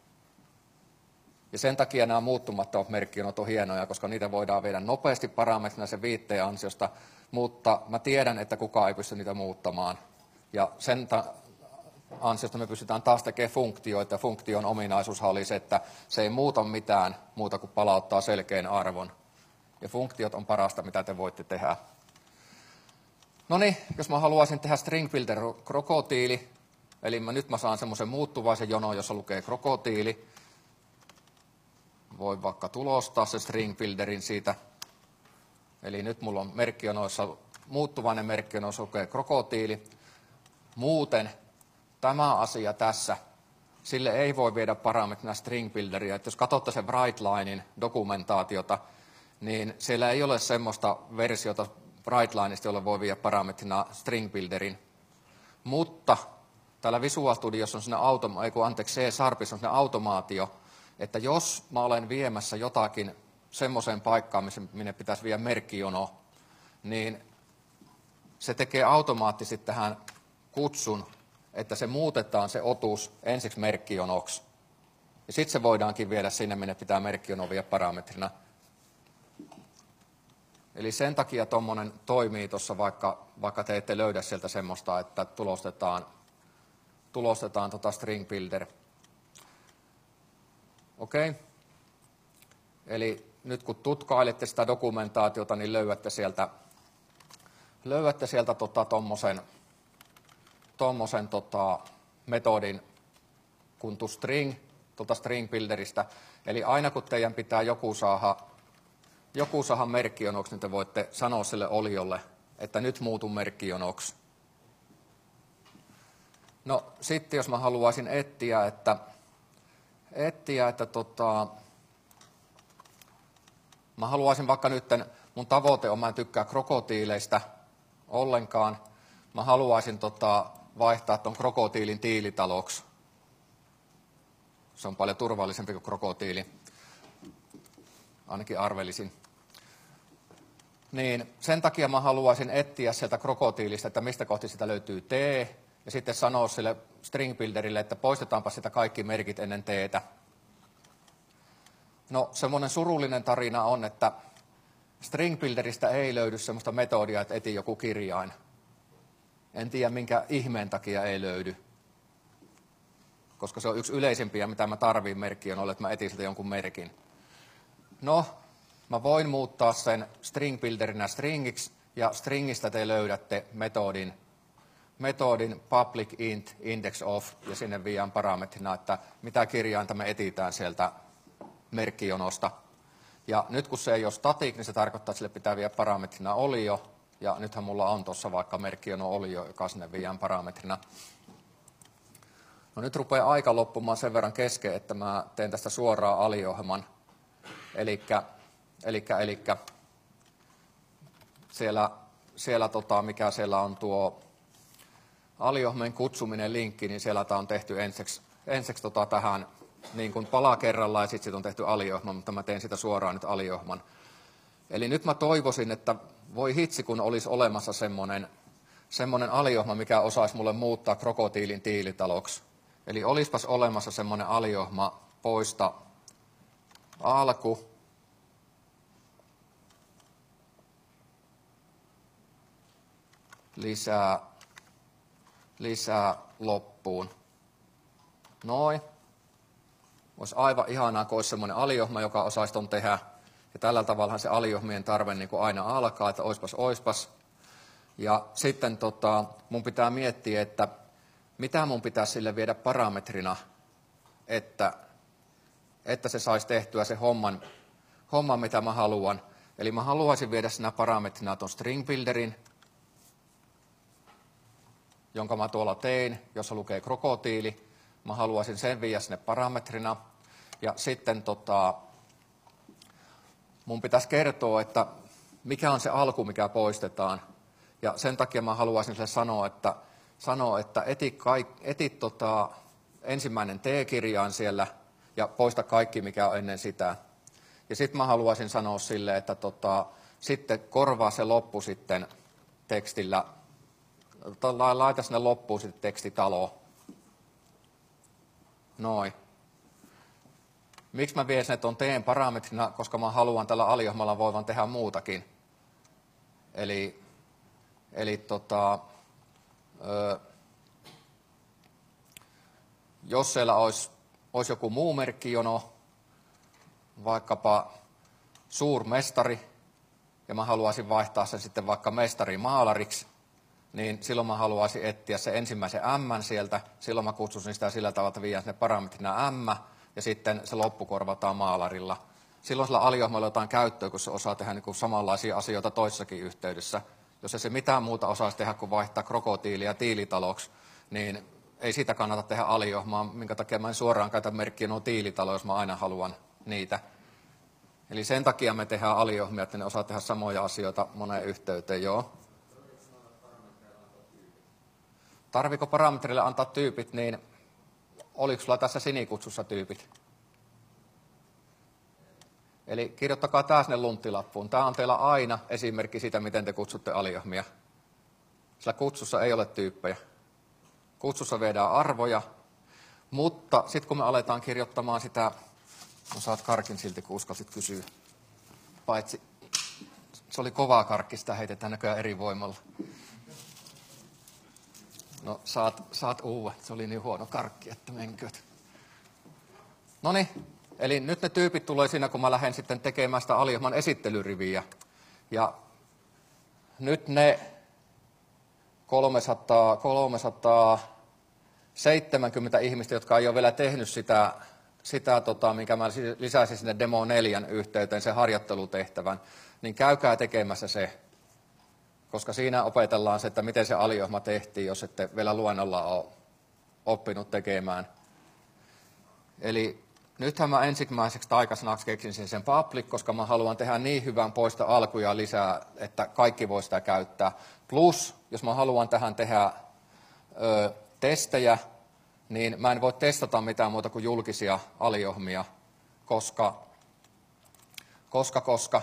Ja sen takia nämä muuttumattomat merkkijonot on hienoja, koska niitä voidaan viedä nopeasti parametrina sen viitteen ansiosta, mutta mä tiedän, että kukaan ei pysty niitä muuttamaan. Ja sen ansiosta me pystytään taas tekemään funktioita, ja funktion ominaisuushan oli se, että se ei muuta mitään muuta kuin palauttaa selkeän arvon. Ja funktiot on parasta, mitä te voitte tehdä. No niin, jos mä haluaisin tehdä string builder krokotiili, eli mä, nyt mä saan semmoisen muuttuvaisen jonon, jossa lukee krokotiili. Voin vaikka tulostaa sen string builderin siitä. Eli nyt mulla on merkkionoissa, muuttuvainen merkkionoissa lukee krokotiili. Muuten tämä asia tässä, sille ei voi viedä parametrina string builderia. Että jos katsotte sen WriteLinen dokumentaatiota, niin siellä ei ole semmoista versiota Brightlineista, jolle voi viedä parametrina string builderin. Mutta täällä Visual Studiossa on sellainen automa- ei kun anteeksi, C-Sharpissa on sellainen automaatio, että jos mä olen viemässä jotakin semmoiseen paikkaan, missä minne pitäisi viedä merkkijono, niin se tekee automaattisesti tähän kutsun, että se muutetaan se otus ensiksi merkkijonoksi. Ja sitten se voidaankin viedä sinne, minne pitää merkkijono viedä parametrina. Eli sen takia tuommoinen toimii tuossa, vaikka, vaikka te ette löydä sieltä semmoista, että tulostetaan, tulostetaan tota string builder. Okei. Okay. Eli nyt kun tutkailette sitä dokumentaatiota, niin löydätte sieltä, löydätte sieltä tota tommosen, tommosen tota metodin kun toString, tuolta string builderistä. Eli aina kun teidän pitää joku saada, joku saada merkkijonoksi, niin te voitte sanoa sille oliolle, että nyt muutu merkkijonoksi. No sitten jos mä haluaisin etsiä, että, etsiä, että tota, mä haluaisin vaikka nyt, mun tavoite on, mä en tykkää krokotiileista ollenkaan. Mä haluaisin tota, vaihtaa ton krokotiilin tiilitaloksi. Se on paljon turvallisempi kuin krokotiili. Ainakin arvelisin. Niin sen takia mä haluaisin etsiä sieltä krokotiilista, että mistä kohti sitä löytyy T, ja sitten sanoa sille string builderille, että poistetaanpa sitä kaikki merkit ennen T:tä. No semmoinen surullinen tarina on, että string builderistä ei löydy semmoista metodia, että eti joku kirjain. En tiedä minkä ihmeen takia ei löydy. Koska se on yksi yleisimpiä, mitä mä tarviin merkkiin, on, että mä etin siltä jonkun merkin. No, mä voin muuttaa sen string builderinä stringiksi, ja stringistä te löydätte metodin, metodin public int index of, ja sinne viiään parametrina, että mitä kirjainta me etitään sieltä merkkijonosta. Ja nyt kun se ei ole static, niin se tarkoittaa, että sille pitää viedä parametrina olio, ja nythän mulla on tuossa vaikka merkkijono olio, joka sinne viiään parametrina. No nyt rupeaa aika loppumaan sen verran kesken, että mä teen tästä suoraan aliohjelman. Elikkä, elikkä, elikkä siellä, siellä tota, mikä siellä on tuo aliohjelman kutsuminen linkki, niin siellä tämä on tehty ensiksi, ensiksi tota tähän niin kuin pala kerrallaan ja sitten sit on tehty aliohjelma, mutta mä teen sitä suoraan nyt aliohjelman. Eli nyt mä toivoisin, että voi hitsi, kun olisi olemassa semmoinen, semmoinen aliohjelma, mikä osaisi mulle muuttaa krokotiilin tiilitaloksi. Eli olisipas olemassa semmoinen aliohjelma poista alku, lisää, lisää loppuun. Noin. Olisi aivan ihanaa, kun olisi semmoinen aliohjelma, joka osaisi ton tehdä. Ja tällä tavallahan se aliohjelmien tarve niin kuin aina alkaa, että oispas, oispas. Ja sitten tota, mun pitää miettiä, että mitä mun pitää sille viedä parametrina, että, että se saisi tehtyä se homman, homman, mitä mä haluan. Eli mä haluaisin viedä sinä parametrina ton string builderin, jonka mä tuolla tein, jossa lukee krokotiili. Mä haluaisin sen viedä sinne parametrina. Ja sitten tota, mun pitäisi kertoa, että mikä on se alku, mikä poistetaan. Ja sen takia mä haluaisin sille sanoa, että, sanoa, että eti, kaik, eti tota, ensimmäinen T-kirjain siellä ja poista kaikki, mikä on ennen sitä. Ja sitten mä haluaisin sanoa sille, että tota, sitten korvaa se loppu sitten tekstillä, laita sinne loppuun sitten tekstitalo. Noin. Miksi mä vien sinne tuon T:n parametrina, koska mä haluan tällä aliohjelmalla voivan tehdä muutakin. Eli, eli tota, ö, jos siellä olisi, olisi joku muu merkkijono, vaikkapa suurmestari, ja mä haluaisin vaihtaa sen sitten vaikka mestarimaalariksi, niin silloin mä haluaisin etsiä se ensimmäisen M sieltä, silloin mä kutsuisin sitä sillä tavalla, että viedään sinne parametrina M, ja sitten se loppu korvataan maalarilla. Silloin sillä aliohjelmalla on jotain käyttöä, kun se osaa tehdä niin kuin samanlaisia asioita toissakin yhteydessä. Jos ei se mitään muuta osaisi tehdä kuin vaihtaa krokotiilia tiilitaloksi, niin ei siitä kannata tehdä aliohjelmaa, minkä takia mä en suoraan käytä merkkiä nuo tiilitalo, jos mä aina haluan niitä. Eli sen takia me tehdään aliohmia, että ne osaa tehdä samoja asioita moneen yhteyteen, joo. Tarviiko parametrille antaa tyypit, niin oliko sulla tässä sinikutsussa tyypit? Eli kirjoittakaa tämä sinne lunttilappuun. Tämä on teillä aina esimerkki siitä, miten te kutsutte aliohmia. Sillä kutsussa ei ole tyyppejä. Kutsussa viedään arvoja, mutta sitten kun me aletaan kirjoittamaan sitä, no saat karkin silti, kun uskalsit kysyä. Paitsi se oli kovaa karkki, sitä heitetään näköjään eri voimalla. No saat, saat uudet, se oli niin huono karkki, että menköt. Noniin, eli nyt ne tyypit tulee siinä, kun mä lähden sitten tekemään sitä aliohman esittelyriviä. Ja nyt ne kolmesataa, kolmesataaseitsemänkymmentä ihmistä, jotka ei ole vielä tehnyt sitä, sitä tota, minkä mä lisäsin sinne demo neljän yhteyteen, sen harjoittelutehtävän, niin käykää tekemässä se. Koska siinä opetellaan se, että miten se aliohma tehtiin, jos ette vielä luennolla ole oppinut tekemään. Eli nythän mä ensimmäiseksi taikasanaksi keksin sen public, koska mä haluan tehdä niin hyvän poista alkuja lisää, että kaikki voi sitä käyttää. Plus, jos mä haluan tähän tehdä ö, testejä, niin mä en voi testata mitään muuta kuin julkisia aliohmia, koska, koska, koska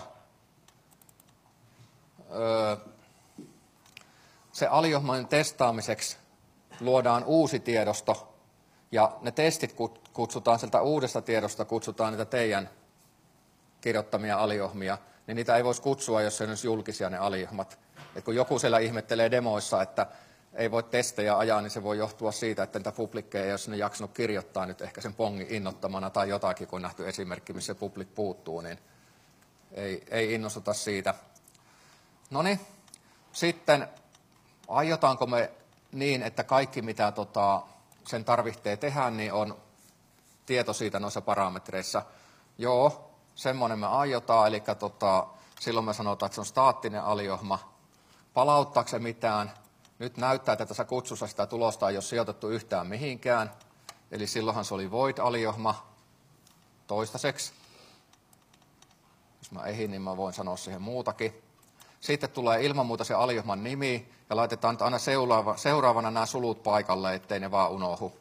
ö, se aliohman testaamiseksi luodaan uusi tiedosto, ja ne testit kutsutaan sieltä uudesta tiedosta, kutsutaan niitä teidän kirjoittamia aliohmia, niin niitä ei voisi kutsua, jos se olisi julkisia ne aliohmat. Et kun joku siellä ihmettelee demoissa, että ei voi testejä ajaa, niin se voi johtua siitä, että niitä publikkeja ei ole sinne jaksanut kirjoittaa nyt ehkä sen pongin innottamana tai jotakin, kun on nähty esimerkki, missä se public puuttuu, niin ei, ei innostuta siitä. Noniin, sitten aiotaanko me niin, että kaikki mitä tota, sen tarvitsee tehdä, niin on tieto siitä noissa parametreissa. Joo, semmoinen me aiotaan, eli tota, silloin me sanotaan, että se on staattinen aliohma. Palauttaako se mitään? Nyt näyttää, että tässä kutsussa sitä tulosta ei ole sijoitettu yhtään mihinkään. Eli silloinhan se oli void-aliohma toistaiseksi. Jos mä ehdin, niin mä voin sanoa siihen muutakin. Sitten tulee ilman muuta se aliohman nimi ja laitetaan aina seuraava, seuraavana nämä sulut paikalle, ettei ne vaan unohdu.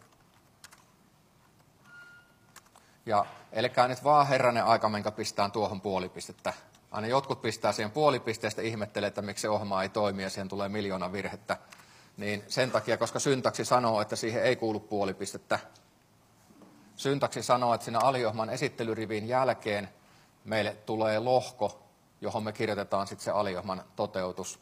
Ja elikää nyt vaan herranen aika, minkä pistään tuohon puolipistettä. Aina jotkut pistää siihen puolipisteestä, ihmettelee, että miksi se ohjelma ei toimi ja siihen tulee miljoona virhettä. Niin sen takia, koska syntaksi sanoo, että siihen ei kuulu puolipistettä. Syntaksi sanoo, että siinä aliohman esittelyrivin jälkeen meille tulee lohko, johon me kirjoitetaan sitten se aliohman toteutus.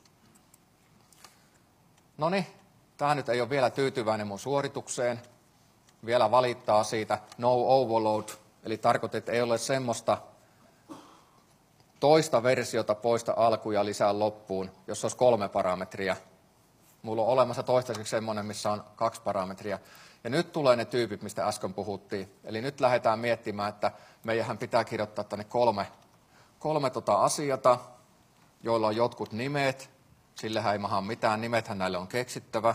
Noniin, tämä nyt ei ole vielä tyytyväinen mun suoritukseen. Vielä valittaa siitä no overload, eli tarkoittaa, että ei ole semmoista toista versiota poista alku ja lisää loppuun, jos olisi kolme parametria. Mulla on olemassa toistaiseksi semmoinen, missä on kaksi parametria. Ja nyt tulee ne tyypit, mistä äsken puhuttiin. Eli nyt lähdetään miettimään, että meidän pitää kirjoittaa tänne kolme, kolme tota asiata, joilla on jotkut nimet. Sillehän ei maha mitään, nimethän näille on keksittävä.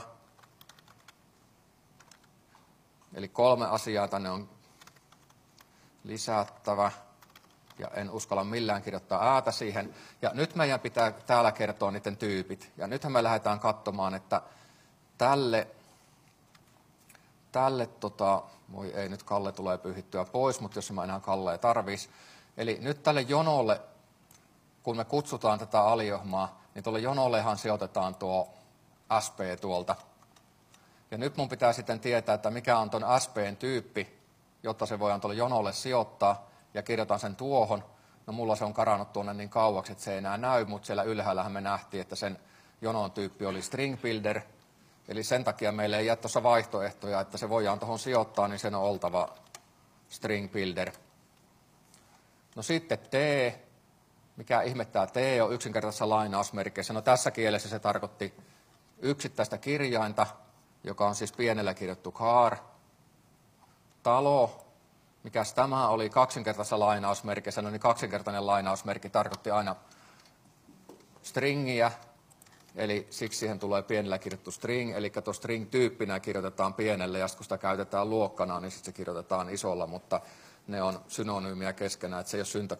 Eli kolme asiaa tänne on lisättävä. Ja en uskalla millään kirjoittaa äätä siihen. Ja nyt meidän pitää täällä kertoa niiden tyypit. Ja nythän me lähdetään katsomaan, että tälle, tälle tota, voi ei nyt Kalle tulee pyyhittyä pois, mutta jos mä enää Kalleen tarvitsisi. Eli nyt tälle jonolle, kun me kutsutaan tätä aliohmaa, niin tuolle jonollehan sijoitetaan tuo S P tuolta. Ja nyt mun pitää sitten tietää, että mikä on tuon S P:n tyyppi, jotta se voidaan tuolle jonolle sijoittaa. Ja kirjoitan sen tuohon. No mulla se on karannut tuonne niin kauaksi, että se ei enää näy, mutta siellä ylhäällähän me nähtiin, että sen jonon tyyppi oli string builder. Eli sen takia meille ei jää tuossa vaihtoehtoja, että se voidaan tuohon sijoittaa, niin sen on oltava string builder. No sitten T, mikä ihmettää T on yksinkertaisessa lainausmerkeissä. No tässä kielessä se tarkoitti yksittäistä kirjainta, joka on siis pienellä kirjoittu car. Talo. Mikäs tämä oli kaksinkertaisessa lainausmerkissä, no niin kaksinkertainen lainausmerkki tarkoitti aina stringiä, eli siksi siihen tulee pienellä kirjoittu string, eli tuo string-tyyppinä kirjoitetaan pienelle, ja kun sitä käytetään luokkana, niin sitten se kirjoitetaan isolla, mutta ne on synonyymiä keskenään, että se ei ole syntaksi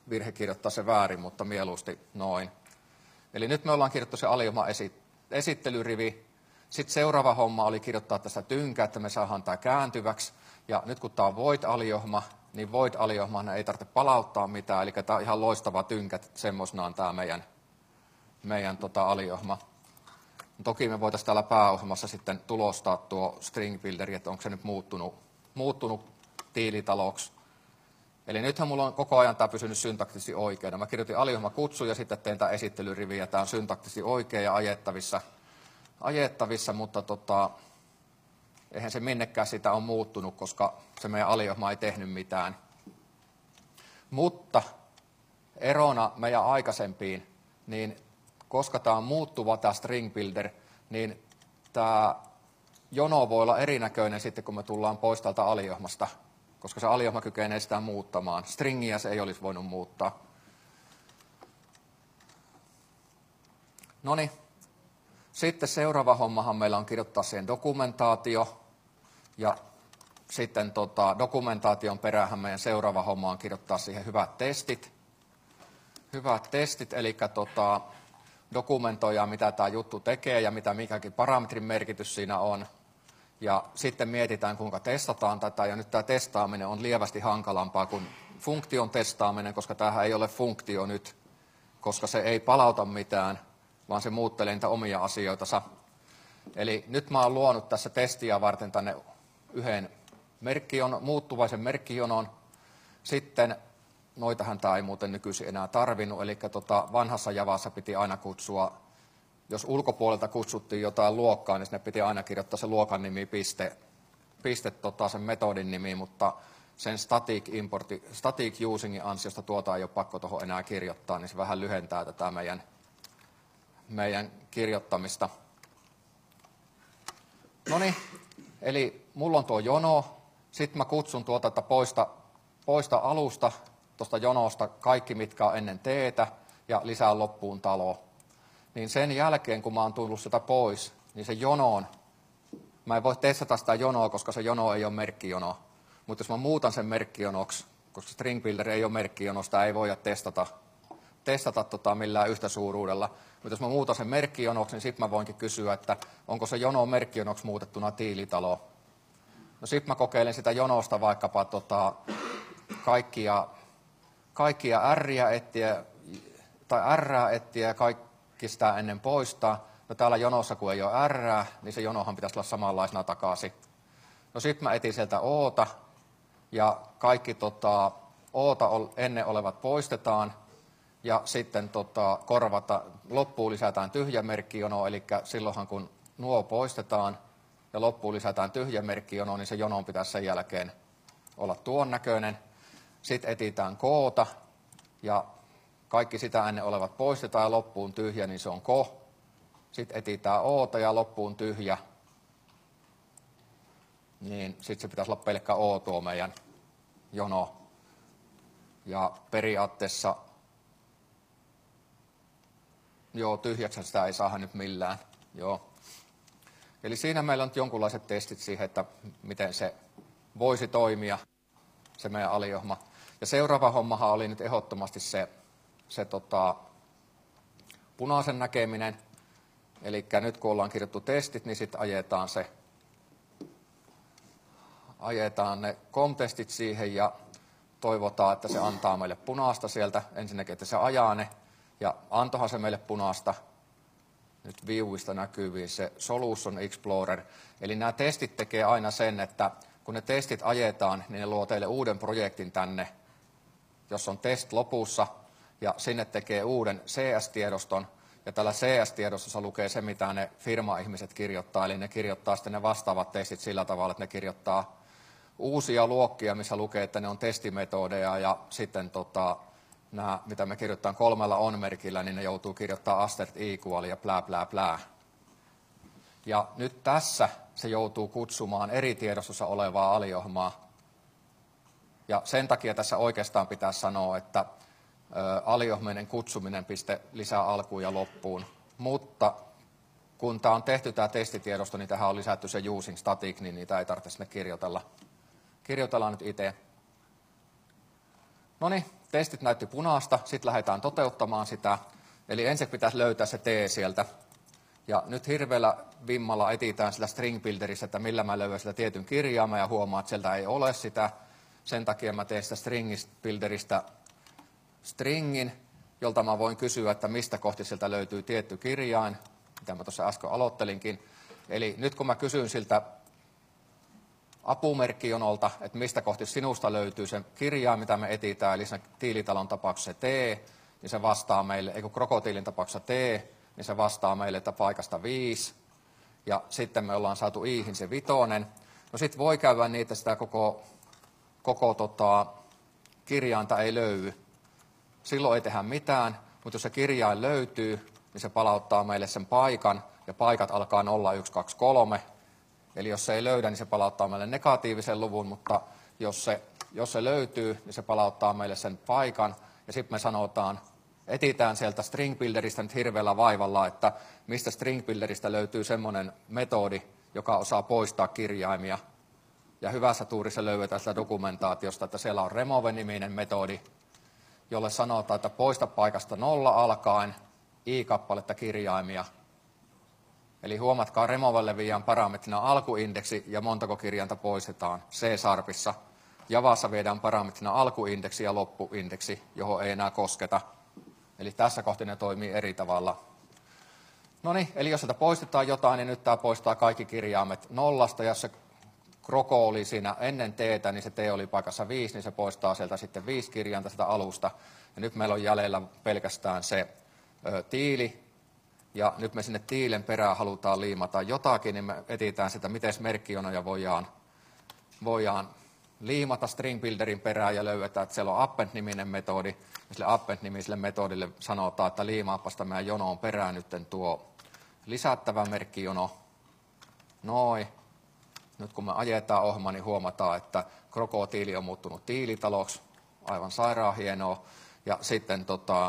virhe kirjoittaa se väärin, mutta mieluusti noin. Eli nyt me ollaan kirjoittu se aliohma esi- esittelyrivi. Sitten seuraava homma oli kirjoittaa tästä tynkä, että me saadaan tämä kääntyväksi. Ja nyt kun tämä on void-aliohma, niin void-aliohmana ei tarvitse palauttaa mitään. Eli tämä on ihan loistava tynkä, että semmoisena on tämä meidän, meidän tota aliohma. Toki me voitaisiin täällä pääohjelmassa sitten tulostaa tuo string builderi, että onko se nyt muuttunut, muuttunut tiilitaloksi. Eli nythän mulla on koko ajan tämä pysynyt syntaktisesti oikeana. Mä kirjoitin aliohma kutsu ja sitten tein tämä esittelyrivi ja tämä on syntaktisesti oikea ja ajettavissa, ajettavissa mutta tota, eihän se minnekään sitä on muuttunut, koska se meidän aliohma ei tehnyt mitään. Mutta erona meidän aikaisempiin, niin koska tämä on muuttuva tämä string builder, niin tämä jono voi olla erinäköinen sitten, kun me tullaan pois täältä aliohmasta, koska se aliohma kykenee sitä muuttamaan. Stringiä se ei olisi voinut muuttaa. Noniin. Sitten seuraava hommahan meillä on kirjoittaa siihen dokumentaatio. Ja sitten tota, dokumentaation perään meidän seuraava homma on kirjoittaa siihen hyvät testit. Hyvät testit, eli tota, dokumentoidaan, mitä tämä juttu tekee ja mitä mikäkin parametrin merkitys siinä on. Ja sitten mietitään, kuinka testataan tätä. Ja nyt tämä testaaminen on lievästi hankalampaa kuin funktion testaaminen, koska tämähän ei ole funktio nyt, koska se ei palauta mitään, vaan se muuttelee niitä omia asioitansa. Eli nyt mä oon luonut tässä testiä varten tänne yhden merkkijonon, muuttuvaisen merkkijonon. Sitten noitahan tämä ei muuten nykyisin enää tarvinnut, eli tota vanhassa Javassa piti aina kutsua, jos ulkopuolelta kutsuttiin jotain luokkaa, niin sinne piti aina kirjoittaa se luokan nimi, piste, piste tota sen metodin nimi, mutta sen static, importi, static usingin ansiosta tuota ei ole pakko tuohon enää kirjoittaa, niin se vähän lyhentää tätä meidän, meidän kirjoittamista. Noniin, eli mulla on tuo jono, sitten mä kutsun tuota, että poista, poista alusta tuosta jonosta kaikki, mitkä on ennen teetä, ja lisää loppuun talo. Niin sen jälkeen, kun mä oon tullut sitä pois, niin se jonoon, mä en voi testata sitä jonoa, koska se jono ei ole merkkijono. Mutta jos mä muutan sen merkkijonoksi, koska string builder ei ole merkkijono, sitä ei voida testata, testata tota millään yhtä suuruudella. Mutta jos mä muutan sen merkkijonoksi, niin sitten mä voinkin kysyä, että onko se jono merkkijonoksi muutettuna tiilitalo. No sitten mä kokeilen sitä jonosta vaikkapa tota, kaikkia, kaikkia R-iä etsiä, tai R-ää etsiä ja kaikki sitä ennen poistaa. No täällä jonossa, kun ei ole R, niin se jonohan pitäisi olla samanlaisena takaisin. No sitten mä etin sieltä Oota, ja kaikki tota, Oota ennen olevat poistetaan, ja sitten tota, korvata, loppuun lisätään tyhjä merkkijono, eli silloinhan kun nuo poistetaan, ja loppuun lisätään tyhjä merkkijono, niin se jonon pitäisi sen jälkeen olla tuon näköinen. Sitten etitään Koota, ja kaikki sitä ennen olevat poistetaan, ja loppuun tyhjä, niin se on Ko. Sitten etitään Oota ja loppuun tyhjä, niin sitten se pitäisi olla pelkkä O tuo meidän jono. Ja periaatteessa, joo, tyhjäksi sitä ei saada nyt millään. Joo. Eli siinä meillä on nyt jonkunlaiset testit siihen, että miten se voisi toimia, se meidän aliohma. Ja seuraava hommahan oli nyt ehdottomasti se, se tota, punaisen näkeminen. Eli nyt kun ollaan kirjoittu testit, niin sitten ajetaan, se, ajetaan ne com-testit siihen ja toivotaan, että se antaa meille punaista sieltä. Ensinnäkin, että se ajaa ne, ja antohan se meille punaista. Nyt viewista näkyviin se Solution Explorer. Eli nämä testit tekee aina sen, että kun ne testit ajetaan, niin ne luo teille uuden projektin tänne, jos on test lopussa, ja sinne tekee uuden C S-tiedoston. Ja tällä C S-tiedostossa lukee se, mitä ne firma-ihmiset kirjoittaa, eli ne kirjoittaa sitten ne vastaavat testit sillä tavalla, että ne kirjoittaa uusia luokkia, missä lukee, että ne on testimetodeja, ja sitten tota, nämä, mitä me kirjoittaa kolmella on-merkillä, niin ne joutuu kirjoittamaan assert equal ja plää, plää, plää. Ja nyt tässä se joutuu kutsumaan eri tiedostossa olevaa aliohmaa. Ja sen takia tässä oikeastaan pitää sanoa, että aliohmeiden kutsuminen piste lisää alkuun ja loppuun. Mutta kun tämä on tehty tämä testitiedosto, niin tähän on lisätty se using static, niin niitä ei tarvitse sinne kirjoitella. Kirjoitellaan nyt itse. No niin, testit näytti punaista, sitten lähdetään toteuttamaan sitä. Eli ensin pitäisi löytää se T sieltä. Ja nyt hirveällä vimmalla etsitään sillä string builderissa, että millä mä löydän sitä tietyn kirjaimen ja huomaan, että sieltä ei ole sitä. Sen takia mä teen sitä string builderista stringin, jolta mä voin kysyä, että mistä kohti sieltä löytyy tietty kirjain, mitä mä tuossa äsken aloittelinkin. Eli nyt kun mä kysyn siltä apumerkkijonolta, että mistä kohti sinusta löytyy se kirjain, mitä me etsitään, eli sen tiilitalon tapauksessa T, niin se vastaa meille, eikö krokotiilin tapauksessa T, niin se vastaa meille, että paikasta viisi. Ja sitten me ollaan saatu iihin se vitonen. No sitten voi käydä niitä, sitä koko, koko tota, kirjainta ei löydy. Silloin ei tehdä mitään, mutta jos se kirjain löytyy, niin se palauttaa meille sen paikan, ja paikat alkaa nolla, yksi, kaksi, kolme. Eli jos se ei löydä, niin se palauttaa meille negatiivisen luvun, mutta jos se, jos se löytyy, niin se palauttaa meille sen paikan, ja sitten me sanotaan, etsitään sieltä string builderista nyt hirveällä vaivalla, että mistä string builderista löytyy semmoinen metodi, joka osaa poistaa kirjaimia. Ja hyvässä tuurissa löydetään sitä dokumentaatiosta, että siellä on remove-niminen metodi, jolle sanotaan, että poista paikasta nolla alkaen i-kappaletta kirjaimia. Eli huomatkaa, removelle viedään parametrina alkuindeksi ja montako kirjainta poistetaan C-sarpissa. Javassa viedään parametrina alkuindeksi ja loppuindeksi, johon ei enää kosketa. Eli tässä kohti ne toimii eri tavalla. No niin, eli jos sieltä poistetaan jotain, niin nyt tämä poistaa kaikki kirjaimet nollasta. Ja jos se kroko oli siinä ennen T:tä, niin se T oli paikassa viisi, niin se poistaa sieltä sitten viisi kirjainta sitä alusta. Ja nyt meillä on jäljellä pelkästään se ö, tiili. Ja nyt me sinne tiilen perään halutaan liimata jotakin, niin me etsitään sitä, miten merkkijonoja voidaan, voidaan liimata string builderin perään ja löydetään, että siellä on append-niminen metodi. Ja sille append-nimiselle metodille sanotaan, että liimaappa sitä meidän jonoon perään nyt tuo lisättävä merkkijono. Noin. Nyt kun me ajetaan ohjelma, niin huomataan, että krokotiili on muuttunut tiilitaloksi. Aivan sairaan hienoa. Ja sitten, tota,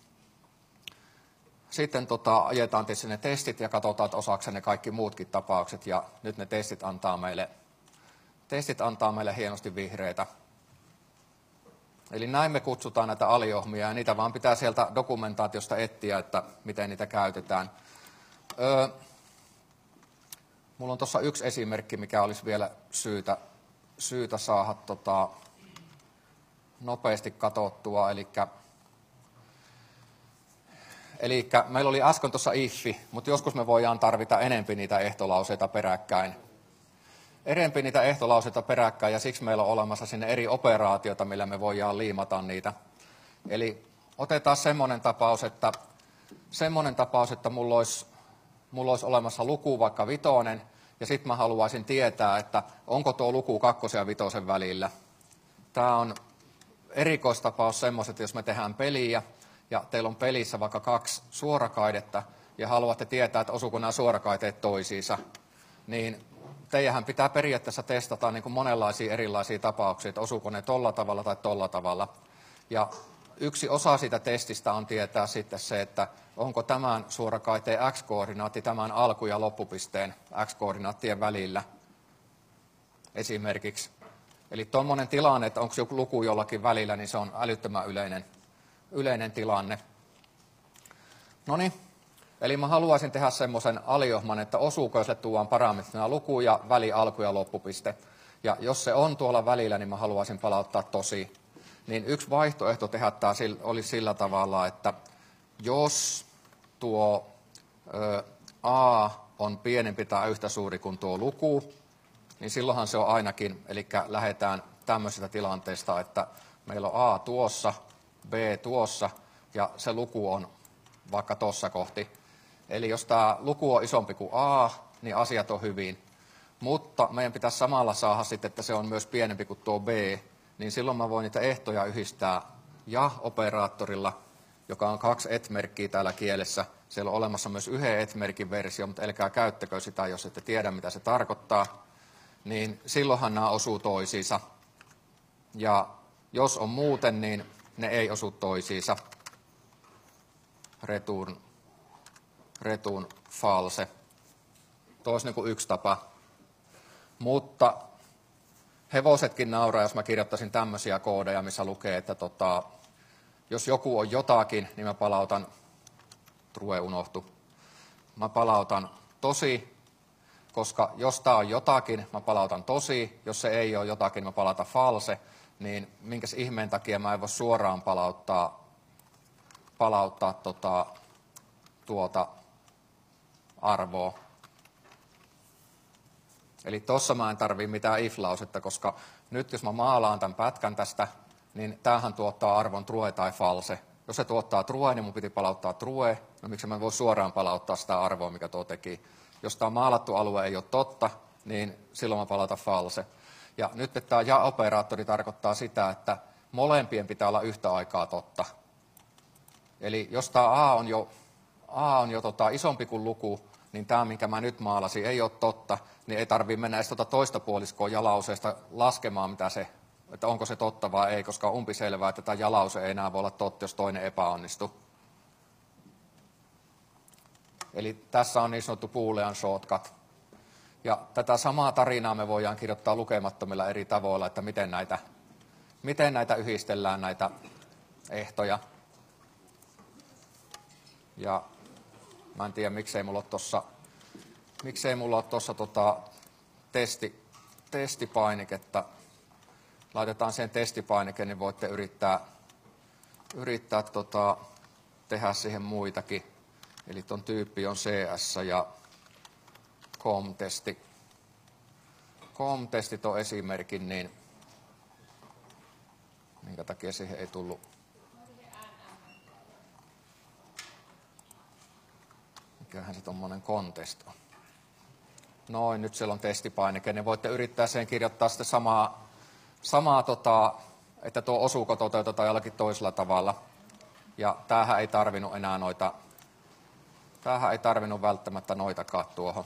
sitten tota, ajetaan tietysti ne testit ja katsotaan, että osaako ne kaikki muutkin tapaukset. Ja nyt ne testit antaa meille, testit antaa meille hienosti vihreitä. Eli näin me kutsutaan näitä aliohmia, ja niitä vaan pitää sieltä dokumentaatiosta etsiä, että miten niitä käytetään. Öö, mulla on tuossa yksi esimerkki, mikä olisi vielä syytä, syytä saada tota, nopeasti katsottua. Elikkä, elikkä meillä oli äsken tuossa ifi, mutta joskus me voidaan tarvita enempi niitä ehtolauseita peräkkäin. Enempi niitä ehtolauseita peräkkäin, ja siksi meillä on olemassa sinne eri operaatioita, millä me voidaan liimata niitä. Eli otetaan semmoinen tapaus, että, semmoinen tapaus, että mulla olisi, mulla olisi olemassa luku vaikka vitonen, ja sitten mä haluaisin tietää, että onko tuo luku kakkosen ja vitosen välillä. Tämä on erikoistapaus semmoiset, jos me tehdään peliä, ja teillä on pelissä vaikka kaksi suorakaidetta, ja haluatte tietää, että osuuko nämä suorakaiteet toisiinsa, niin teidän pitää periaatteessa testata niin kuin monenlaisia erilaisia tapauksia, että osuuko ne tolla tavalla tai tolla tavalla. Ja yksi osa siitä testistä on tietää sitten se, että onko tämän suorakaiteen x-koordinaatti tämän alku- ja loppupisteen x-koordinaattien välillä esimerkiksi. Eli tuommoinen tilanne, että onko joku luku jollakin välillä, niin se on älyttömän yleinen, yleinen tilanne. No niin. Eli mä haluaisin tehdä semmoisen aliohman, että osuuko sille tuodaan parametrina luku ja väli, alku ja loppupiste. Ja jos se on tuolla välillä, niin mä haluaisin palauttaa tosi. Niin yksi vaihtoehto tehdä tämä olisi sillä tavalla, että jos tuo ö, a on pienempi tai yhtä suuri kuin tuo luku, niin silloinhan se on ainakin, eli lähdetään tämmöisestä tilanteesta, että meillä on a tuossa, b tuossa ja se luku on vaikka tuossa kohti. Eli jos tämä luku on isompi kuin a, niin asiat on hyvin. Mutta meidän pitäisi samalla saada sitten, että se on myös pienempi kuin tuo b, niin silloin mä voin niitä ehtoja yhdistää ja-operaattorilla, joka on kaksi et-merkkiä täällä kielessä. Siellä on olemassa myös yhden et-merkin versio, mutta älkää käyttäkö sitä, jos ette tiedä, mitä se tarkoittaa. Niin silloinhan nämä osuu toisiinsa. Ja jos on muuten, niin ne ei osu toisiinsa. Return, return false. Tuo olisi niin kuin yksi tapa. Mutta hevosetkin nauraa, jos mä kirjoittaisin tämmöisiä koodeja, missä lukee, että tota, jos joku on jotakin, niin mä palautan, true unohtu, mä palautan tosi, koska jos tää on jotakin, mä palautan tosi, jos se ei ole jotakin, mä palautan false, niin minkäs ihmeen takia mä en voi suoraan palauttaa, palauttaa tota, tuota arvoa. Eli tossa mä en tarvii mitään if-lausetta, koska nyt jos mä maalaan tämän pätkän tästä, niin tämähän tuottaa arvon true tai false. Jos se tuottaa true, niin mun piti palauttaa true. No miksi mä en voi suoraan palauttaa sitä arvoa, mikä tuo teki. Jos tämä maalattu alue ei ole totta, niin silloin mä palautan false. Ja nyt tämä ja-operaattori tarkoittaa sitä, että molempien pitää olla yhtä aikaa totta. Eli jos tämä a on jo, a on jo tota isompi kuin luku, niin tämä, minkä mä nyt maalasin, ei ole totta, niin ei tarvitse mennä edes tuota toista puoliskoa jalauseesta laskemaan, mitä se, että onko se totta vai ei, koska on umpiselvää, että tämä jalause ei enää voi olla totta, jos toinen epäonnistuu. Eli tässä on niin sanottu boolean shortcut. Ja tätä samaa tarinaa me voidaan kirjoittaa lukemattomilla eri tavoilla, että miten näitä, miten näitä yhdistellään, näitä ehtoja. Ja mä en tiedä, miksei mulla ole tuossa, miksei mulla ole tuossa tota testi, testipainiketta. Laitetaan sen testipainike, niin voitte yrittää, yrittää tota, tehdä siihen muitakin. Eli tuon tyyppi on C S ja com-testi. Com-testit on esimerkin, niin minkä takia siihen ei tullut. Mikähän se tommonen contest on. Noin, nyt siellä on testipainike, niin voitte yrittää sen kirjoittaa sitten samaa, samaa tota, että tuo osuuko toteutetaan jollakin toisella tavalla. Ja tämähän ei tarvinnut enää noita, tämähän ei tarvinnut välttämättä noitakaan tuohon.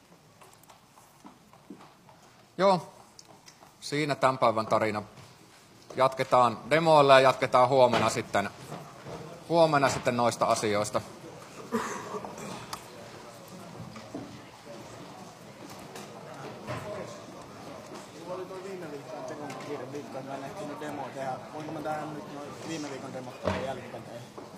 Joo, siinä tämän päivän tarina. Jatketaan demoilla ja jatketaan huomenna sitten, huomenna sitten noista asioista. Voinko mä tähän nyt viime viikon demot jälkikäteen?